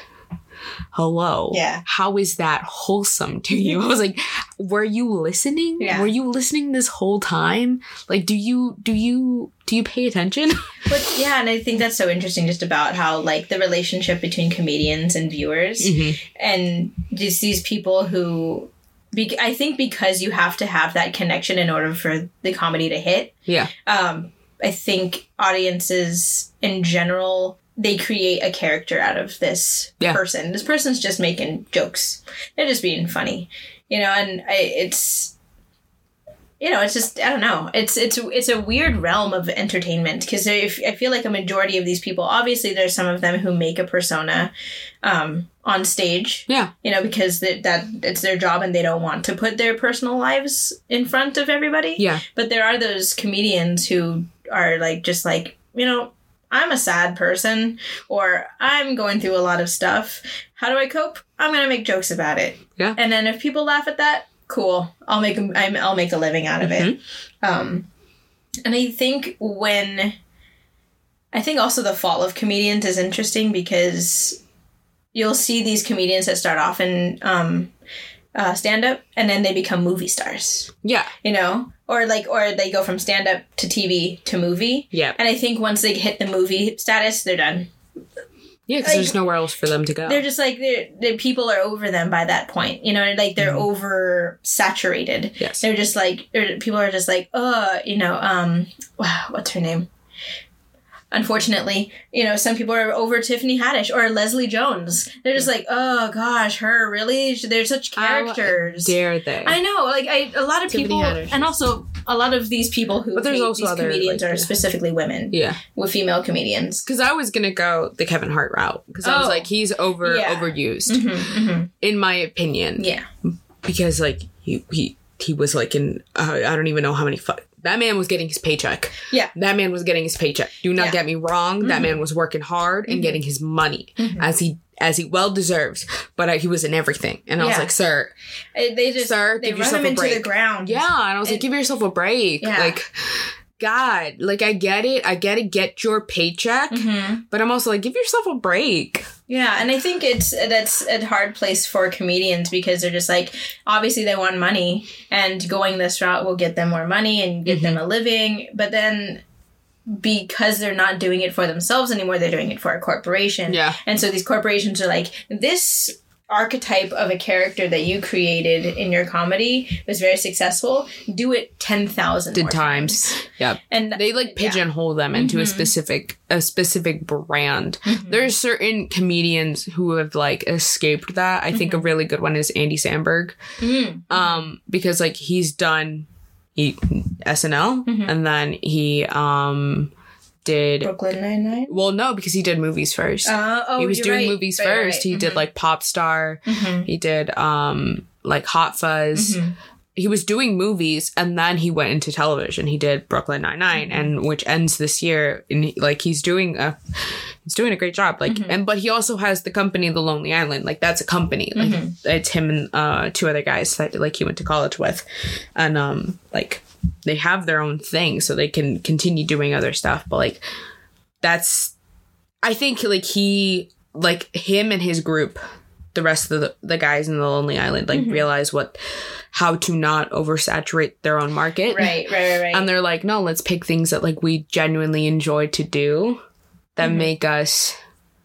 hello. Yeah. How is that wholesome to you? I was like, were you listening? Yeah. Were you listening this whole time? Like, do you, do you, do you pay attention? But yeah, and I think that's so interesting just about how, like, the relationship between comedians and viewers mm-hmm. and just these people who, be- I think because you have to have that connection in order for the comedy to hit. Yeah. Um, I think audiences in general, they create a character out of this yeah. person. This person's just making jokes. They're just being funny, you know, and I, it's, you know, it's just, I don't know. It's, it's, it's a weird realm of entertainment because I feel like a majority of these people, obviously there's some of them who make a persona, um, on stage. Yeah. You know, because that, that it's their job and they don't want to put their personal lives in front of everybody. Yeah. But there are those comedians who are like, just like, you know, I'm a sad person, or I'm going through a lot of stuff. How do I cope? I'm going to make jokes about it. Yeah. And then if people laugh at that, cool. I'll make a, I'll make a living out of mm-hmm. it. Um, and I think when, I think also the fall of comedians is interesting because you'll see these comedians that start off in um, uh, stand-up and then they become movie stars. Yeah. You know? Or like, or they go from stand-up to T V to movie. Yeah. And I think once they hit the movie status, they're done. Yeah, because like, there's nowhere else for them to go. They're just like, they're, they're, people are over them by that point. You know, like they're mm-hmm. over saturated. Yes. They're just like, people are just like, uh, you know, um, wow, what's her name? Unfortunately, you know, some people are over Tiffany Haddish or Leslie Jones. They're just like, oh gosh, her, really? They're such characters. How dare they? I know, like, I a lot of Tiffany people, Haddish. And also a lot of these people who but there's also these other, comedians like, are yeah. specifically women. Yeah. With female comedians. Because I was going to go the Kevin Hart route. Because oh. I was like, he's over yeah. overused. Mm-hmm, mm-hmm. In my opinion. Yeah. Because, like, he he, he was, like, in, uh, I don't even know how many, fu- that man was getting his paycheck. Yeah. That man was getting his paycheck. Do not yeah. get me wrong. Mm-hmm. That man was working hard and mm-hmm. getting his money mm-hmm. as he as he well deserves. But uh, he was in everything. And I yeah. was like, sir, they just, sir, they give run yourself him a break. Into the ground. Yeah. And I was and, like, give yourself a break. Yeah. Like, God, like, I get it. I get it. Get your paycheck. Mm-hmm. But I'm also like, give yourself a break. Yeah, and I think it's that's a hard place for comedians because they're just like, obviously they want money, and going this route will get them more money and get mm-hmm. them a living. But then because they're not doing it for themselves anymore, they're doing it for a corporation. Yeah. And so these corporations are like, this archetype of a character that you created in your comedy was very successful. Do it ten thousand times. times. Yeah. And they like pigeonhole yeah. them into mm-hmm. a specific a specific brand. Mm-hmm. There's certain comedians who have like escaped that. I mm-hmm. think a really good one is Andy Samberg. Mm-hmm. Um because like he's done he, S N L mm-hmm. and then he um did Brooklyn Nine-Nine? Well, no, because he did movies first. Uh, oh, he was doing right. movies right, first. right. He mm-hmm. did like Pop Star. Mm-hmm. He did um like Hot Fuzz. Mm-hmm. He was doing movies, and then he went into television. He did Brooklyn Nine-Nine, mm-hmm. and which ends this year. And he, like he's doing a he's doing a great job. Like mm-hmm. and but he also has the company The Lonely Island. Like that's a company. Like mm-hmm. it's him and uh two other guys that like he went to college with, and um like. They have their own thing, so they can continue doing other stuff. But, like, that's... I think, like, he... Like, him and his group, the rest of the, the guys in The Lonely Island, like, mm-hmm. realize what... How to not oversaturate their own market. Right, right, right, right. And they're like, no, let's pick things that, like, we genuinely enjoy to do that mm-hmm. make us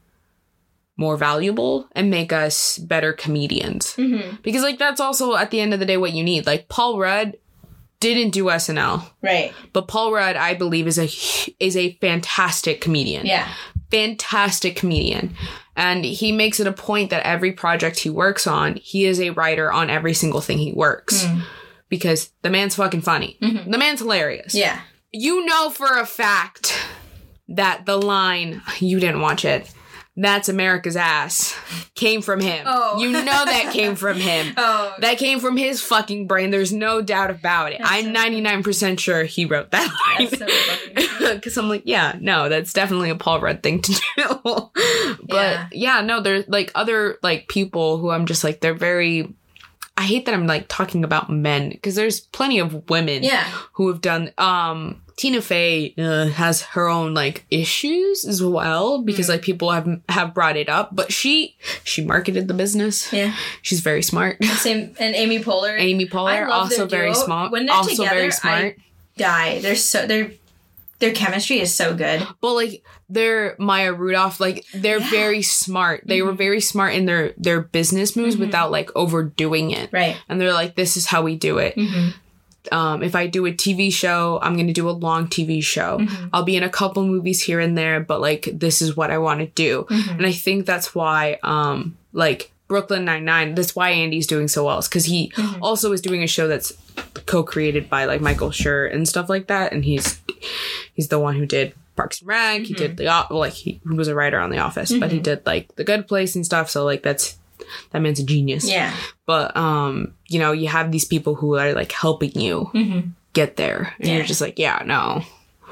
more valuable and make us better comedians. Mm-hmm. Because, like, that's also, at the end of the day, what you need. Like, Paul Rudd... didn't do S N L. Right. But Paul Rudd, I believe, is a is a fantastic comedian. Yeah. fantastic comedian. And he makes it a point that every project he works on, he is a writer on every single thing he works. Mm. Because the man's fucking funny. Mm-hmm. The man's hilarious. Yeah. You know for a fact that the line, you didn't watch it, "That's America's ass," came from him. Oh. You know that came from him. Oh. That came from his fucking brain. There's no doubt about it. That's I'm so ninety-nine percent sure he wrote that line. That's so funny. Because I'm like, yeah, no, that's definitely a Paul Rudd thing to do. But yeah. yeah, no, there's like other like people who I'm just like, they're very... I hate that I'm like talking about men because there's plenty of women yeah. who have done, um, Tina Fey uh, has her own like issues as well because mm. like people have have brought it up, but she she marketed the business. Yeah, she's very smart. Same, and Amy Poehler. Amy Poehler also very smart. When they're also together, very smart. I die. They're so they're their chemistry is so good. But like they're Maya Rudolph, like they're yeah. very smart. They mm-hmm. were very smart in their their business moves mm-hmm. without like overdoing it. Right, and they're like, this is how we do it. Mm-hmm. Um, if I do a T V show, I'm going to do a long T V show. Mm-hmm. I'll be in a couple movies here and there, but like, this is what I want to do. Mm-hmm. And I think that's why, um, like Brooklyn Nine-Nine, that's why Andy's doing so well. Is because he mm-hmm. also is doing a show that's co-created by like Michael Schur and stuff like that. And he's, he's the one who did Parks and Rec. Mm-hmm. He did the, well, like he was a writer on The Office, mm-hmm. but he did like The Good Place and stuff. So like, that's, that man's a genius. Yeah. But, um, you know, you have these people who are, like, helping you mm-hmm. get there. And yeah. you're just like, yeah, no.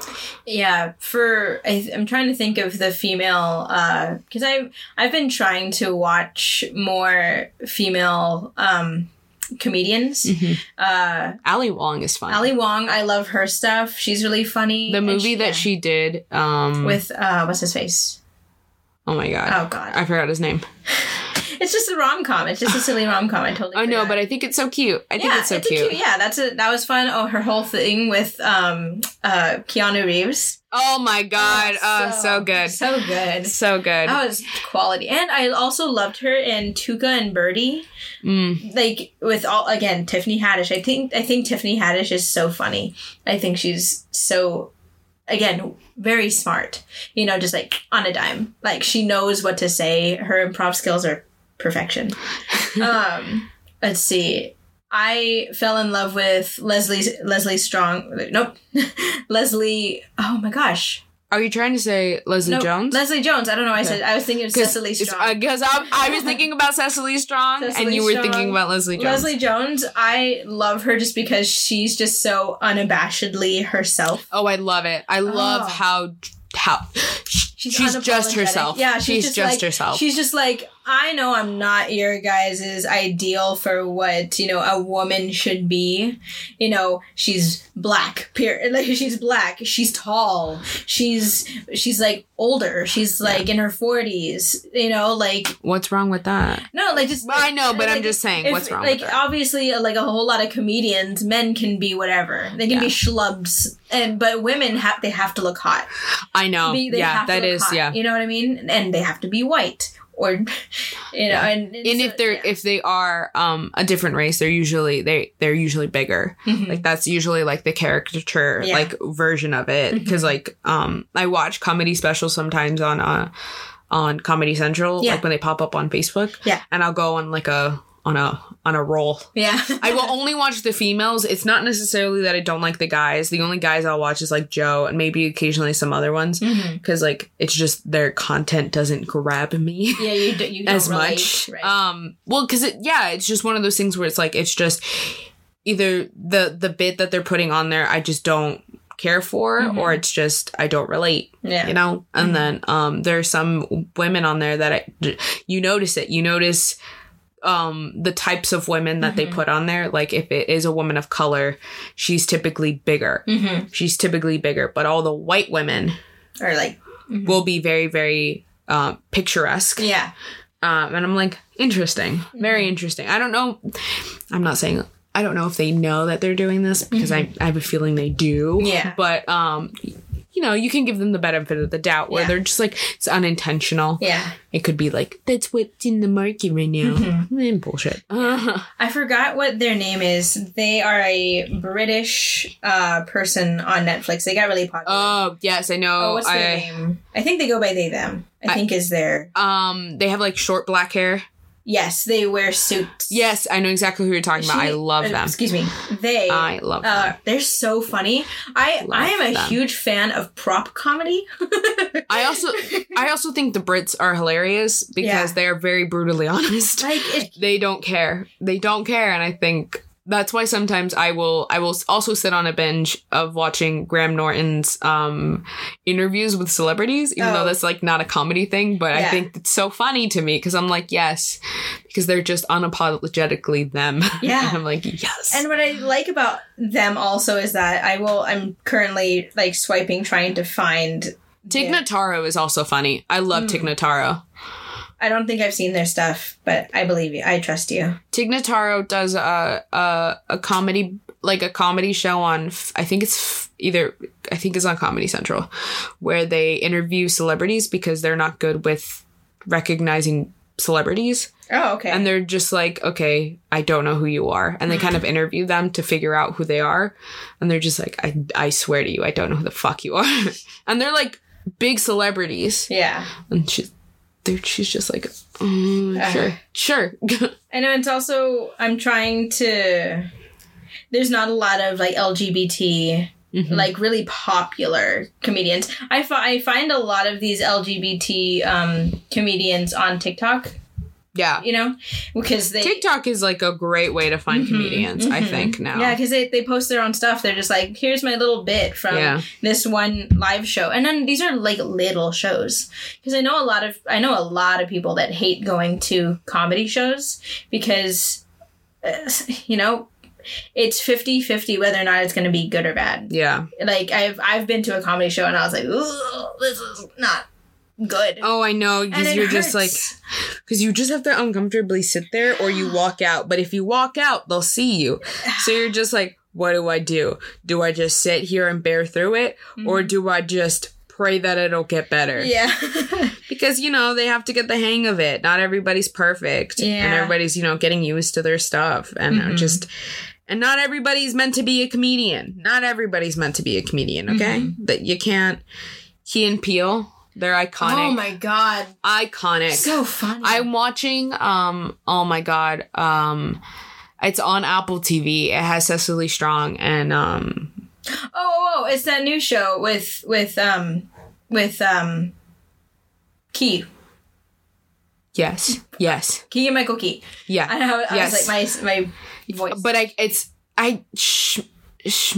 Yeah. For, I th- I'm trying to think of the female, uh, because I've, I've been trying to watch more female, um, comedians. Mm-hmm. Uh, Ali Wong is fun. Ali Wong, I love her stuff. She's really funny. The movie she, that yeah. she did, um... with, uh, what's his face? Oh my god. Oh god. I forgot his name. It's just a rom-com. It's just a silly rom-com. I totally I know, forgot. but I think it's so cute. I think yeah, it's so it's cute. cute. Yeah, that's a, that was fun. Oh, her whole thing with um uh Keanu Reeves. Oh my god. Oh, so, oh, so good. So good. So good. That was quality. And I also loved her in Tuca and Birdie. Mm. Like with all again, Tiffany Haddish. I think I think Tiffany Haddish is so funny. I think she's so again, very smart, you know, just like on a dime. Like she knows what to say. Her improv skills are perfection. um, let's see. I fell in love with Leslie, Leslie Strong. Nope. Leslie. Oh my gosh. Are you trying to say Leslie no, Jones? Leslie Jones. I don't know why I said, I was thinking of Cecily Strong. Because I, I was thinking about Cecily Strong Cecily and you were Strong. Thinking about Leslie Jones. Leslie Jones, I love her just because she's just so unabashedly herself. Oh, I love it. I love oh. how, how she's, she's just herself. Yeah, she's, she's just, just like, herself. She's just like, I know I'm not your guys' ideal for what, you know, a woman should be. You know, she's black, period. Like, she's black. She's tall. She's, she's like older. She's like yeah. in her forties, you know, like. What's wrong with that? No, like just. Well, like, I know, but like, I'm just saying, if, what's wrong like, with that? Obviously, like a whole lot of comedians, men can be whatever. They can yeah. be schlubs. And, but women have, they have to look hot. I know. They, they yeah, that is, hot, yeah. You know what I mean? And they have to be white. Or, you know, yeah. and, and, and so, if they're yeah. if they are um a different race, they're usually they they're usually bigger. Mm-hmm. Like that's usually like the caricature yeah. like version of it. Because mm-hmm. like um I watch comedy specials sometimes on uh on Comedy Central, yeah. like when they pop up on Facebook. Yeah, and I'll go on like a on a on a roll. Yeah, I will only watch the females. It's not necessarily that I don't like the guys. The only guys I'll watch is like Joe and maybe occasionally some other ones because mm-hmm. like it's just their content doesn't grab me. Yeah, you do, you don't as relate, much. Right. Um, well, because it yeah, it's just one of those things where it's like it's just either the the bit that they're putting on there I just don't care for mm-hmm. or it's just I don't relate. Yeah, you know. And mm-hmm. then um, there's some women on there that I you notice it. You notice. Um, the types of women that mm-hmm. they put on there, like if it is a woman of color, she's typically bigger. Mm-hmm. She's typically bigger, but all the white women are like mm-hmm. will be very, very uh, picturesque. Yeah, um, and I'm like, interesting, mm-hmm. very interesting. I don't know. I'm not saying I don't know if they know that they're doing this because mm-hmm. I, I have a feeling they do. Yeah, but um, you know, you can give them the benefit of the doubt where yeah. they're just like, it's unintentional. Yeah. It could be like, that's what's in the market right now. Mm-hmm. Bullshit. Uh. I forgot what their name is. They are a British uh, person on Netflix. They got really popular. Oh, yes, I know. Oh, what's their I, name? I think they go by they, them. I, I think is their... Um, they have like short black hair. Yes, they wear suits. Yes, I know exactly who you're talking she, about. I love them. Uh, excuse me. They. I love them. Uh, they're so funny. I I am a them. huge fan of prop comedy. I also I also think the Brits are hilarious because yeah. they're very brutally honest. Like it, they don't care. They don't care, and I think that's why sometimes I will I will also sit on a binge of watching Graham Norton's um, interviews with celebrities, even oh. though that's like not a comedy thing. But yeah. I think it's so funny to me because I'm like, yes, because they're just unapologetically them. Yeah, and I'm like, yes. And what I like about them also is that I will. I'm currently like swiping trying to find. Tig Notaro is also funny. I love mm. Tig Notaro. I don't think I've seen their stuff, but I believe you. I trust you. Tig Notaro does a, a a comedy, like a comedy show on, I think it's either, I think it's on Comedy Central, where they interview celebrities because they're not good with recognizing celebrities. Oh, okay. And they're just like, okay, I don't know who you are. And they kind of interview them to figure out who they are. And they're just like, I, I swear to you, I don't know who the fuck you are. And they're like big celebrities. Yeah. And she's, she's just like, mm, uh, sure, sure. I know it's also, I'm trying to, there's not a lot of like L G B T, mm-hmm. like really popular comedians. I, fi- I find a lot of these L G B T um, comedians on TikTok. Yeah. You know, because they... TikTok is like a great way to find mm-hmm, comedians, mm-hmm. I think, now. Yeah, because they, they post their own stuff. They're just like, here's my little bit from yeah. this one live show. And then these are like little shows. Because I know a lot of, I know a lot of people that hate going to comedy shows because, uh, you know, it's fifty-fifty whether or not it's going to be good or bad. Yeah. Like, I've, I've been to a comedy show and I was like, ooh, this is not good. Oh, I know, because you're hurts. just like, because you just have to uncomfortably sit there or you walk out. But if you walk out, they'll see you. So you're just like, what do I do? Do I just sit here and bear through it? Mm-hmm. Or do I just pray that it'll get better? Yeah. Because, you know, they have to get the hang of it. Not everybody's perfect. Yeah. And everybody's, you know, getting used to their stuff. And mm-hmm. just... And not everybody's meant to be a comedian. Not everybody's meant to be a comedian, okay? Mm-hmm. That you can't... Key and Peele... They're iconic. Oh my god. Iconic. So funny. I'm watching, um, oh my god, um, it's on Apple T V. It has Cecily Strong and, um... Oh, oh, oh, it's that new show with, with, um, with, um, Key. Yes. Yes. Keegan-Michael Key. Yeah. I know, I yes. was like, my, my voice. But I, it's, I, sh, sh,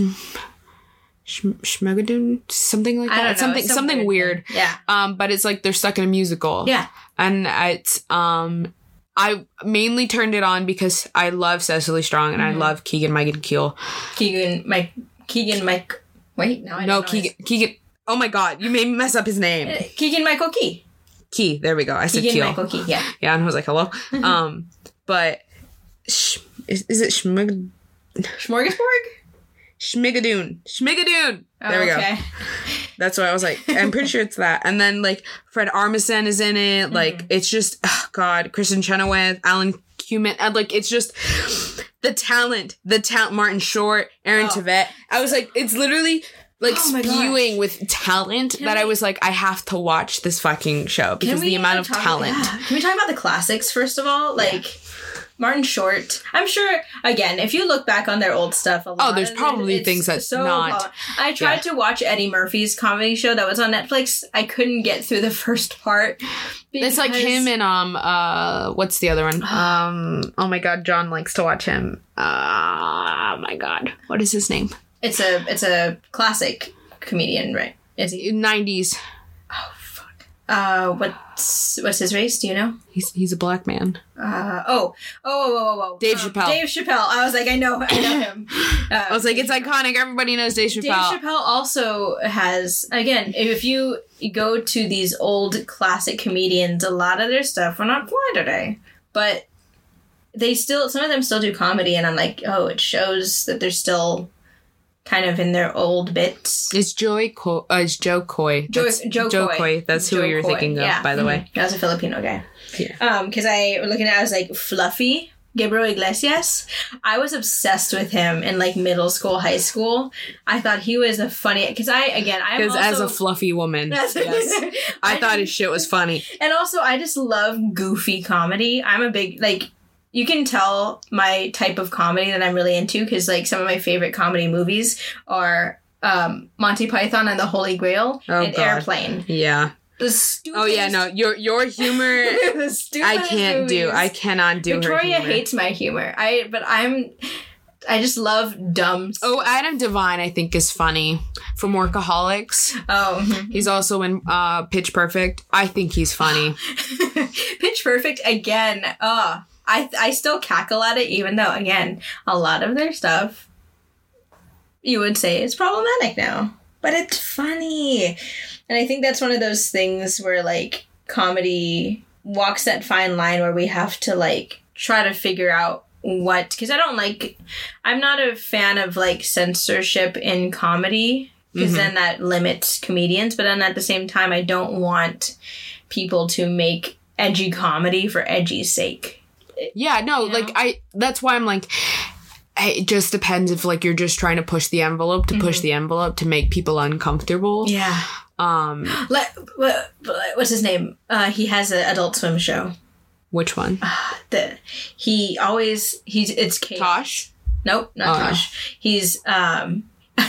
Schmegadoon, something like that. I don't know. Something, some something weird. weird. Yeah. Um, but it's like they're stuck in a musical. Yeah. And it's um, I mainly turned it on because I love Cecily Strong and mm-hmm. I love Keegan Michael Keel. Keegan Mike. Keegan Mike. Wait, no, I don't no know Keegan. His... Keegan. Oh my god, you made me mess up his name. Uh, Keegan Michael Key. Key. There we go. I said Keegan Keel. Michael Key. Yeah. Yeah, and I was like, hello. um, but sh- is, is it Schmeg? Smorgasborg? Schmigadoon. Schmigadoon. There oh, we go. Okay. That's what I was like. I'm pretty sure it's that. And then, like, Fred Armisen is in it. Like, mm-hmm. it's just, oh, God, Kristen Chenoweth, Alan Cumming. And, like, it's just the talent. The talent. Martin Short, Aaron oh. Tveit. I was like, it's literally, like, oh spewing with talent Can that we, I was like, I have to watch this fucking show because the amount of talk, talent. Yeah. Can we talk about the classics, first of all? Like... Yeah. Martin Short. I'm sure, again, if you look back on their old stuff, a lot oh, there's probably it, things that's so not. Pol- I tried yeah. to watch Eddie Murphy's comedy show that was on Netflix. I couldn't get through the first part. It's like him and, um, uh, what's the other one? um, oh my god, John likes to watch him. Uh, oh my god. What is his name? It's a, it's a classic comedian, right? Is he? nineties. Oh, fuck. Uh, what's, what's his race? Do you know? He's, he's a black man. Uh, oh, oh, oh, oh, oh. Dave um, Chappelle. Dave Chappelle. I was like, I know, I know him. Uh, I was like, it's iconic. Everybody knows Dave Chappelle. Dave Chappelle also has, again, if you go to these old classic comedians, a lot of their stuff will not fly today. But they still, some of them still do comedy, and I'm like, oh, it shows that they're still kind of in their old bits. It's Joey Co- uh, it's Joe Coy. Joe, That's Joe, Joe Coy. Coy. That's who Joe you were Coy. thinking of, yeah. by the mm-hmm. way. That was a Filipino guy. Yeah. Um, because I was looking at, I was like, Fluffy, Gabriel Iglesias. I was obsessed with him in like middle school, high school. I thought he was a funny, because I, again, I Because as a fluffy woman, yes, I, I thought his shit was funny. And also, I just love goofy comedy. I'm a big, like, you can tell my type of comedy that I'm really into, because like some of my favorite comedy movies are um, Monty Python and the Holy Grail oh, and God. Airplane. Yeah. The stupid. Oh yeah, no, your your humor. I can't movies. do. I cannot do. Victoria her humor. hates my humor. I but I'm. I just love dumb. Oh, Adam Devine, I think is funny from Workaholics. Oh, he's also in uh, Pitch Perfect. I think he's funny. Pitch Perfect again. Uh I I still cackle at it, even though again a lot of their stuff you would say is problematic now, but it's funny. And I think that's one of those things where, like, comedy walks that fine line where we have to, like, try to figure out what... Because I don't like... I'm not a fan of, like, censorship in comedy, because mm-hmm. then that limits comedians. But then at the same time, I don't want people to make edgy comedy for edgy's sake. Yeah, no, you know? like, I... That's why I'm, like... It just depends if, like, you're just trying to push the envelope to mm-hmm. push the envelope to make people uncomfortable. Yeah. Um, Let, what, what's his name? Uh, he has an Adult Swim show. Which one? Uh, the he always he's it's chaos. Tosh? Nope, not oh, Tosh. No. He's um,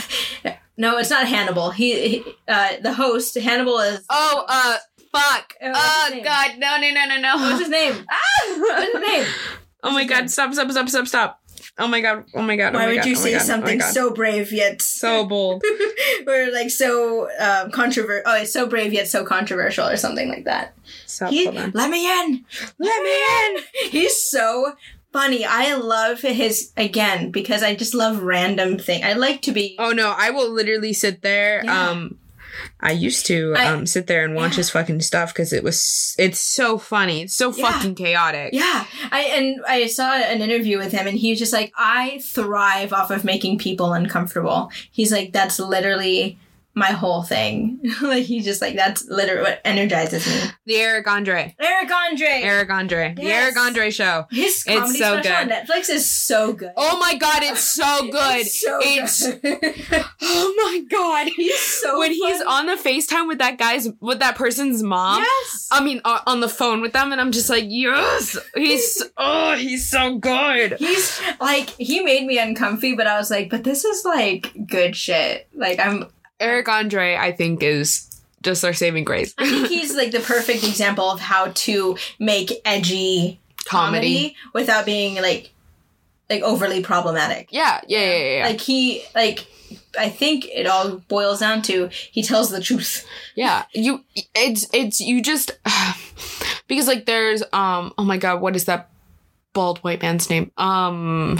no, it's not Hannibal. He, he uh, the host Hannibal is. Oh, uh, fuck. Oh, oh God, no, no, no, no, no. What's his name? Ah, what's his name? Oh my God! Stop! Stop! Stop! Stop! Stop! Oh my God, oh my God, oh Why my would God, you oh say God, something oh so brave yet... So bold. Or like so um, controversial. Oh, it's so brave yet so controversial or something like that. Stop, he, hold on. Let me in! Let me in! He's so funny. I love his, again, because I just love random things. I like to be... Oh no, I will literally sit there... Yeah. um. I used to um, I, sit there and watch yeah. his fucking stuff because it was, it's so funny. It's so yeah. fucking chaotic. Yeah. I And I saw an interview with him and he was just like, I thrive off of making people uncomfortable. He's like, that's literally my whole thing. Like, he's just like, that's literally what energizes me. The Eric Andre. Eric Andre. Eric Andre. Yes. The Eric Andre Show. His comedy it's so special good. on Netflix is so good. Oh my God, it's so good. It's so it's, good. Oh my God. He's so When funny. he's on the FaceTime with that guy's, with that person's mom. Yes. I mean, uh, on the phone with them, and I'm just like, yes. He's, oh, he's so good. He's, like, he made me uncomfy, but I was like, but this is, like, good shit. Like, I'm... Eric Andre, I think, is just our saving grace. I think he's like the perfect example of how to make edgy comedy, comedy without being like like overly problematic. Yeah, yeah, yeah, yeah, yeah. Like he like I think it all boils down to he tells the truth. Yeah. You it's it's you just because like there's um oh my God, what is that bald white man's name? Um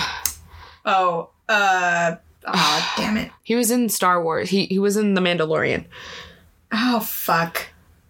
Oh, uh Oh, damn it. He was in Star Wars. He he was in The Mandalorian. Oh, fuck.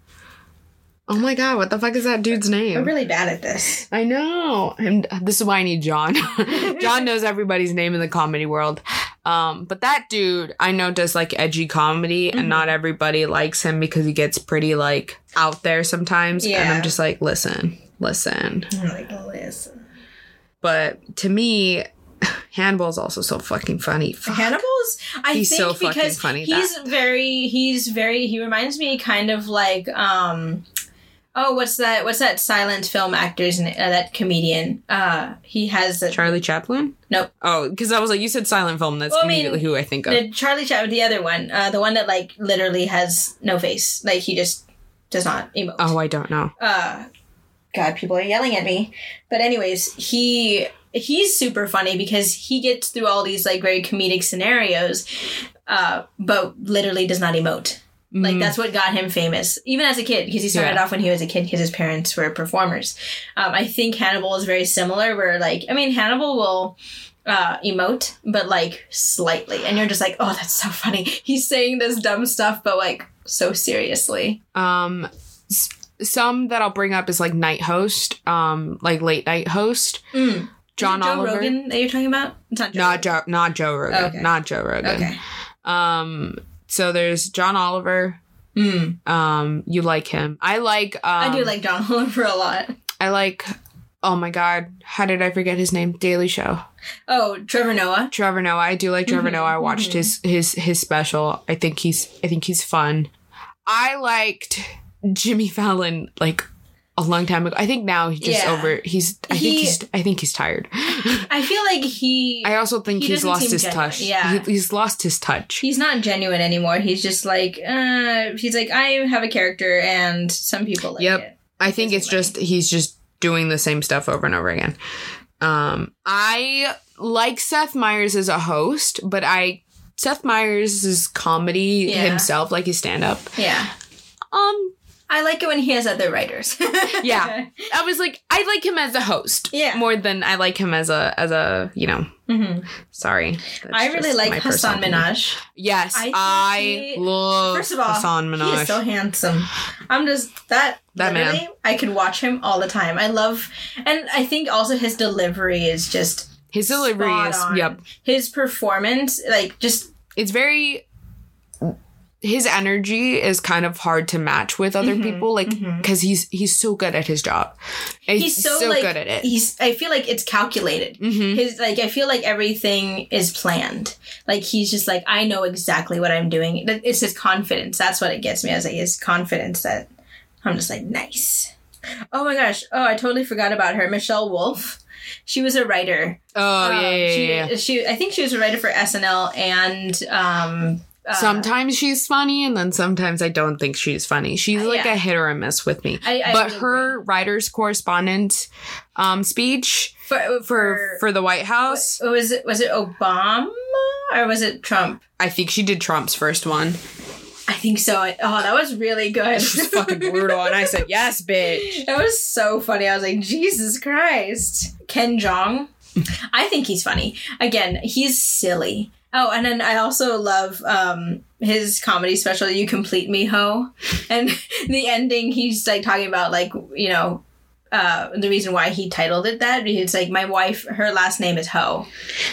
Oh my God, what the fuck is that dude's name? I'm really bad at this. I know. And this is why I need John. John knows everybody's name in the comedy world. Um, but that dude, I know, does like edgy comedy, mm-hmm. and not everybody likes him because he gets pretty like out there sometimes. Yeah. And I'm just like, listen, listen. I'm like, listen. But to me, Hannibal's also so fucking funny. Fuck. Hannibal's, I he's think so because fucking funny. He's that. very, he's very, he reminds me kind of like, um, oh, what's that, what's that silent film actor's name, uh, that comedian? Uh, he has a... Charlie Chaplin? Nope. Oh, because I was like, you said silent film, that's well, immediately I mean, who I think of. The Charlie Chaplin, the other one, uh, the one that like literally has no face. Like he just does not emote. Oh, I don't know. Uh, God, people are yelling at me. But anyways, he... He's super funny because he gets through all these like very comedic scenarios, uh, but literally does not emote. Mm. Like that's what got him famous, even as a kid, because he started yeah. off when he was a kid because his parents were performers. Um, I think Hannibal is very similar, where like I mean Hannibal will uh, emote, but like slightly, and you're just like, oh, that's so funny. He's saying this dumb stuff, but like so seriously. Um. Some that I'll bring up is like Night Host, um, like late night host. Mm. John Joe Oliver. Rogan that you're talking about? It's not Joe. Not Rogan. Joe. Not Joe Rogan. Okay. Not Joe Rogan. Okay. Um. So there's John Oliver. Mm. Um. You like him? I like. Um, I do like John Oliver a lot. I like. Oh my God! How did I forget his name? Daily Show. Oh, Trevor Noah. Trevor Noah. I do like Trevor Mm-hmm, Noah. I watched mm-hmm. his his his special. I think he's I think he's fun. I liked Jimmy Fallon like a long time ago. I think now he's just Yeah. over. He's I He- think he's I think he's tired. I feel like he... I also think he he's doesn't lost seem his genuine. touch. Yeah. He, he's lost his touch. He's not genuine anymore. He's just like, uh, he's like, I have a character and some people like Yep. it. I think it's just he's just doing the same stuff over and over again. Um, I like Seth Meyers as a host, but I Seth Meyers' comedy Yeah. himself, like his stand up. Yeah. Um, I like it when he has other writers. yeah, I was like, I like him as a host, Yeah. more than I like him as a as a you know. hmm Sorry, That's I really just like my Hassan personal opinion. Minaj. Yes, I think I, he- love First of all, Hassan Minaj. he is so handsome. I'm just that That man. literally, I could watch him all the time. I love, and I think also his delivery is just His delivery spot is on. yep. His performance, like just It's very. His energy is kind of hard to match with other Mhm, people, like mhm. because he's he's so good at his job. And he's so, like good at it. he's. I feel like it's calculated. Mhm. His like I feel like everything is planned. Like he's just like I know exactly what I'm doing. That- It's his confidence. That's what it gets me. I was like his confidence that I'm just like nice. Oh my gosh! Oh, I totally forgot about her. Michelle Wolf. She was a writer. Oh Um, yeah, yeah, she, yeah, yeah. she. I think she was a writer for S N L and. Um, uh, Sometimes she's funny, and then sometimes I don't think she's funny. She's Uh, like yeah. a hit or a miss with me. I- I but would her writer's correspondent um, speech for for for the White House, what- was it was it Obama or was it Trump? I think she did Trump's first one. I think so. Oh, that was really good. It was fucking brutal, and I said, "Yes, bitch." That was so funny. I was like, Jesus Christ. Ken Jeong. I think he's funny. Again, he's silly. Oh, and then I also love um, his comedy special, You Complete Me, Ho. And the ending, he's like talking about like, you know, uh, the reason why he titled it that. It's like, my wife, her last name is Ho.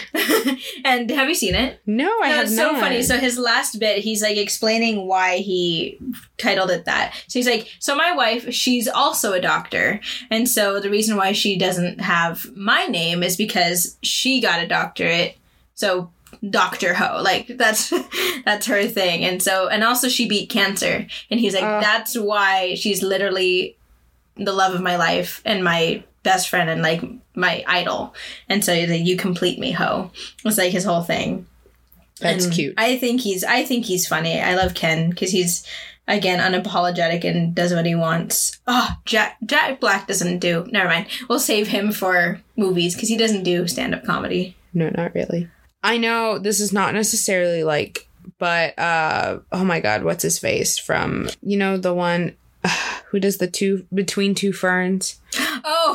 And have you seen it? No, I No, have it's so not. funny. So his last bit, he's like explaining why he titled it that. So he's like, so my wife, she's also a doctor. And so the reason why she doesn't have my name is because she got a doctorate. So Doctor Ho, like that's that's her thing. And so, and also she beat cancer. And he's like, Uh. that's why she's literally the love of my life and my best friend and like my idol. And so he's like, you complete me, Ho. It's like his whole thing. That's And cute. I think he's I think he's funny. I love Ken because he's again unapologetic and does what he wants. Oh, Jack Jack Black doesn't do. Never mind. We'll save him for movies because he doesn't do stand up comedy. No, not really. I know this is not necessarily like, but uh, oh my God, what's his face from? You know the one uh, who does the two Between Two Ferns. Oh,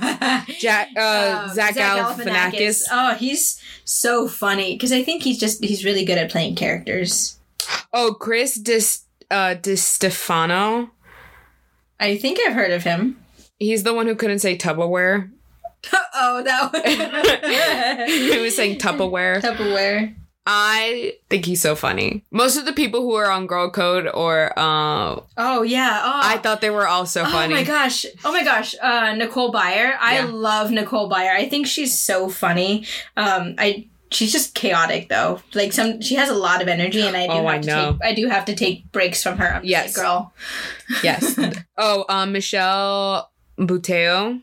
Jack uh, Um, Zach Galifianakis. Oh, he's so funny because I think he's just he's really good at playing characters. Oh, Chris Dis uh, DiStefano. I think I've heard of him. He's the one who couldn't say Tupperware. Oh, that one. He was saying Tupperware. Tupperware. I think he's so funny. Most of the people who are on Girl Code or uh, Oh yeah. Oh, I thought they were all so funny. Oh my gosh. Oh my gosh. Uh, Nicole Byer. I Yeah. love Nicole Byer. I think she's so funny. Um, I she's just chaotic though. Like some, she has a lot of energy, and I do Oh, have I to know. take. I do have to take breaks from her. I'm just Yes. like, girl. Yes. Oh, um, Michelle Buteau.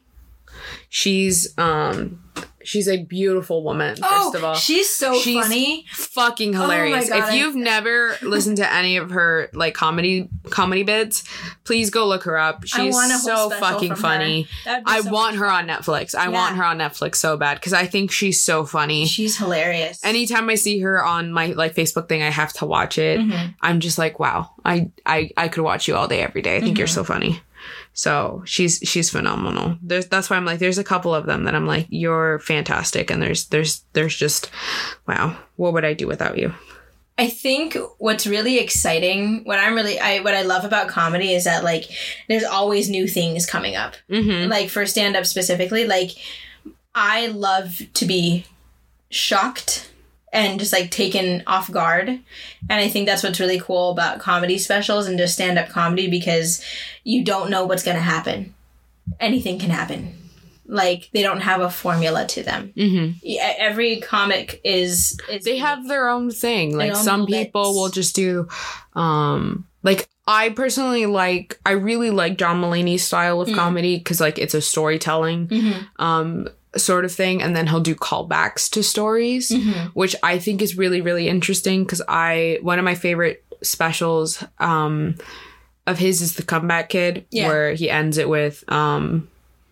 She's um, she's a beautiful woman. First Oh, of all, she's so She's funny. fucking hilarious. God, if you've never listened to any of her like comedy comedy bits, please go look her up. I She's want a whole so special fucking from funny. her. That'd be I so want much her fun. on Netflix. I Yeah. want her on Netflix so bad because I think she's so funny. She's hilarious. Anytime I see her on my like Facebook thing, I have to watch it. Mhm. I'm just like, wow, I I I could watch you all day every day. I think Mm-hmm. you're so funny. So she's she's phenomenal. There's that's why I'm like, there's a couple of them that I'm like, you're fantastic, and there's there's there's just, wow, what would I do without you? I think what's really exciting, what I'm really, I what I love about comedy is that like there's always new things coming up. Mm-hmm. Like for stand up specifically, like I love to be shocked and just like taken off guard. And I think that's what's really cool about comedy specials and just stand-up comedy, because you don't know what's going to happen. Anything can happen. Like, they don't have a formula to them. Mm-hmm. Every comic is, is... They have their own thing. Like, own some bits. people will just do, um... Like, I personally like... I really like John Mulaney's style of mm. comedy, because, like, it's a storytelling, mm-hmm. um, sort of thing. And then he'll do callbacks to stories, mm-hmm. which I think is really, really interesting, because I... One of my favorite specials, um, of his is The Comeback Kid, yeah. where he ends it with, um...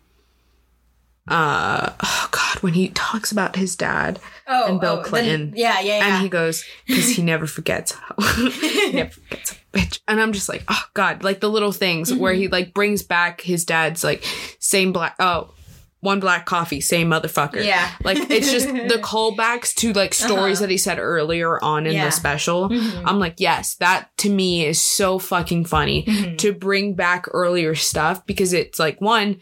uh oh god when he talks about his dad oh, and Bill oh, Clinton then, yeah yeah yeah and he goes, because he never forgets how he never forgets a bitch. And I'm just like, oh god, like the little things mm-hmm. where he like brings back his dad's like same black oh one black coffee, same motherfucker. Yeah. Like, it's just the callbacks to like stories uh-huh. that he said earlier on in yeah. the special. Mm-hmm. I'm like, yes, that to me is so fucking funny mm-hmm. to bring back earlier stuff, because it's like, one,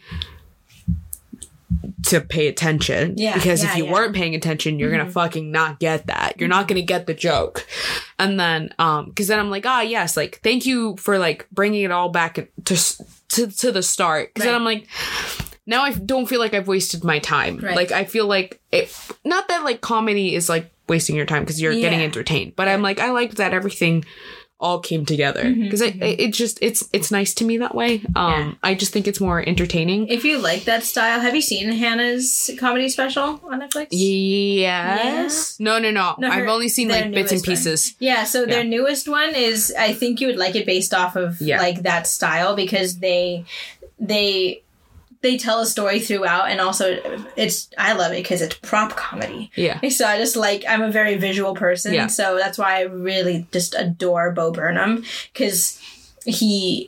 to pay attention, yeah, because yeah, if you yeah. weren't paying attention, you're mm-hmm. gonna fucking not get that. You're mm-hmm. not gonna get the joke. And then, um, because then I'm like, ah, yes, like, thank you for like bringing it all back to to to the start. Because right. then I'm like, now I don't feel like I've wasted my time. Right. Like, I feel like it. Not that like comedy is like wasting your time because you're yeah. getting entertained, but I'm like, I like that everything all came together, because mm-hmm, it, mm-hmm. it just it's it's nice to me that way. um yeah. I just think it's more entertaining. If you like that style, have you seen Hannah's comedy special on Netflix? Yes. Yeah. no no no, no her, I've only seen like bits and pieces one. Yeah, so their yeah. newest one is, I think you would like it based off of yeah. like that style, because they they they tell a story throughout, and also it's, I love it because it's prop comedy. Yeah. So I just like, I'm a very visual person. Yeah. So that's why I really just adore Bo Burnham, because he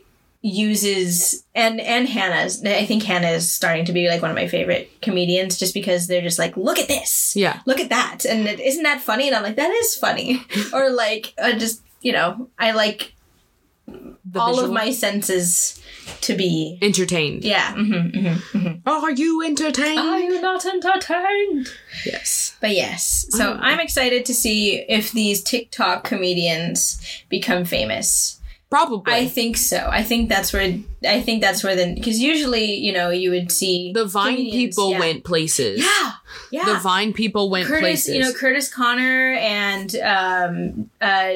uses, and, and Hannah's, I think Hannah is starting to be like one of my favorite comedians, just because they're just like, look at this. Yeah. Look at that. And it, isn't that funny? And I'm like, that is funny. Or like, uh, just, you know, I like the all visual? Of my senses to be entertained. Yeah. Mm-hmm, mm-hmm, mm-hmm. Are you entertained? Are you not entertained? Yes. But yes. So oh. I'm excited to see if these TikTok comedians become famous. Probably. I think so. I think that's where, I think that's where the, because usually, you know, you would see the Vine people yeah. went places. Yeah. Yeah. The Vine people went Curtis, places. You know, Curtis Connor and, um, uh,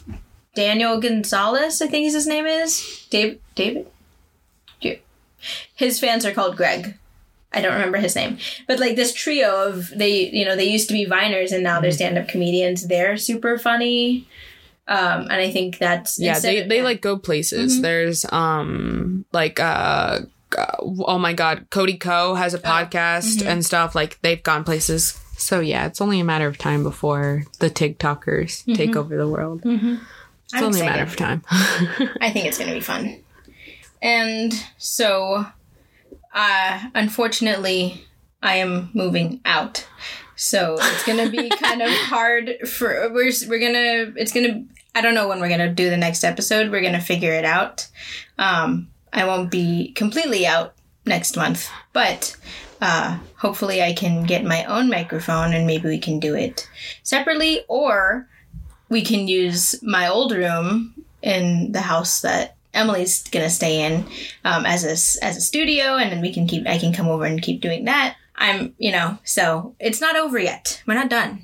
Daniel Gonzalez, I think his name is. Dave, David? Yeah. His fans are called Greg. I don't remember his name. But like this trio of, they, you know, they used to be Viners and now mm-hmm. they're stand-up comedians. They're super funny. Um, and I think that's... Yeah, they, of, they yeah. like go places. Mm-hmm. There's um like, uh, oh my God, Cody Ko has a podcast oh. mm-hmm. and stuff. Like, they've gone places. So yeah, it's only a matter of time before the TikTokers mm-hmm. take over the world. Mm-hmm. It's I'm only excited. A matter of time. I think it's going to be fun. And so, uh, unfortunately, I am moving out. So it's going to be kind of hard for, we're, we're going to, it's going to, I don't know when we're going to do the next episode. We're going to figure it out. Um, I won't be completely out next month, but uh, hopefully I can get my own microphone and maybe we can do it separately, or we can use my old room in the house that Emily's gonna stay in um, as a as a studio, and then we can keep. I can come over and keep doing that. I'm, you know, so it's not over yet. We're not done.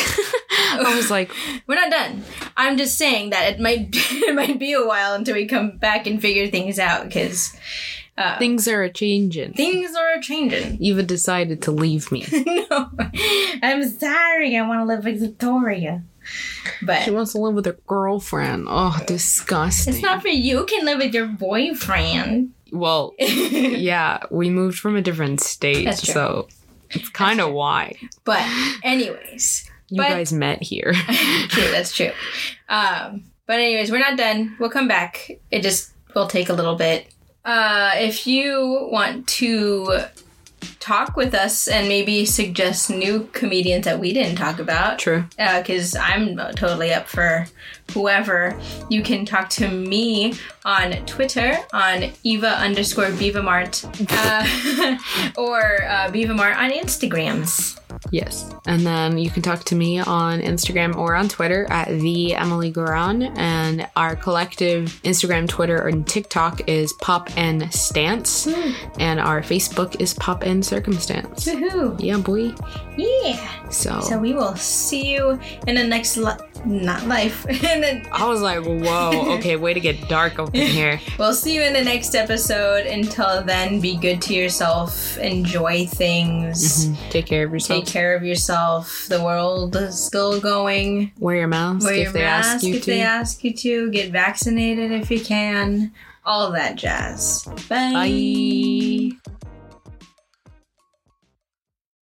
I was like, we're not done. I'm just saying that it might it might be a while until we come back and figure things out, because uh, things are a changing. Things are a changing. You've decided to leave me. No, I'm sorry. I want to live with Victoria. But she wants to live with her girlfriend. Oh, disgusting. It's not for you. You can live with your boyfriend. Well, yeah, we moved from a different state, that's true. So it's kind of why. But anyways. You but, guys met here. True, that's true. Um, but anyways, we're not done. We'll come back. It just will take a little bit. Uh, if you want to talk with us and maybe suggest new comedians that we didn't talk about. True. Because uh, I'm totally up for whoever. You can talk to me on Twitter on Eva underscore Bivamart uh, or uh, Bivamart on Instagrams. Yes. And then you can talk to me on Instagram or on Twitter at the Emily Garan. And our collective Instagram, Twitter, and TikTok is Pop and Stance. Mm. And our Facebook is Pop and Circumstance. Woohoo. Yeah, boy. Yeah. So So we will see you in the next li- not life. the- I was like, whoa, okay, way to get dark up in here. We'll see you in the next episode. Until then, be good to yourself. Enjoy things. Mm-hmm. Take care of yourself. Take care of yourself. The world is still going. Wear your mask Wear if your they mask ask you if to. they ask you to. Get vaccinated if you can. All that jazz. Bye. Bye.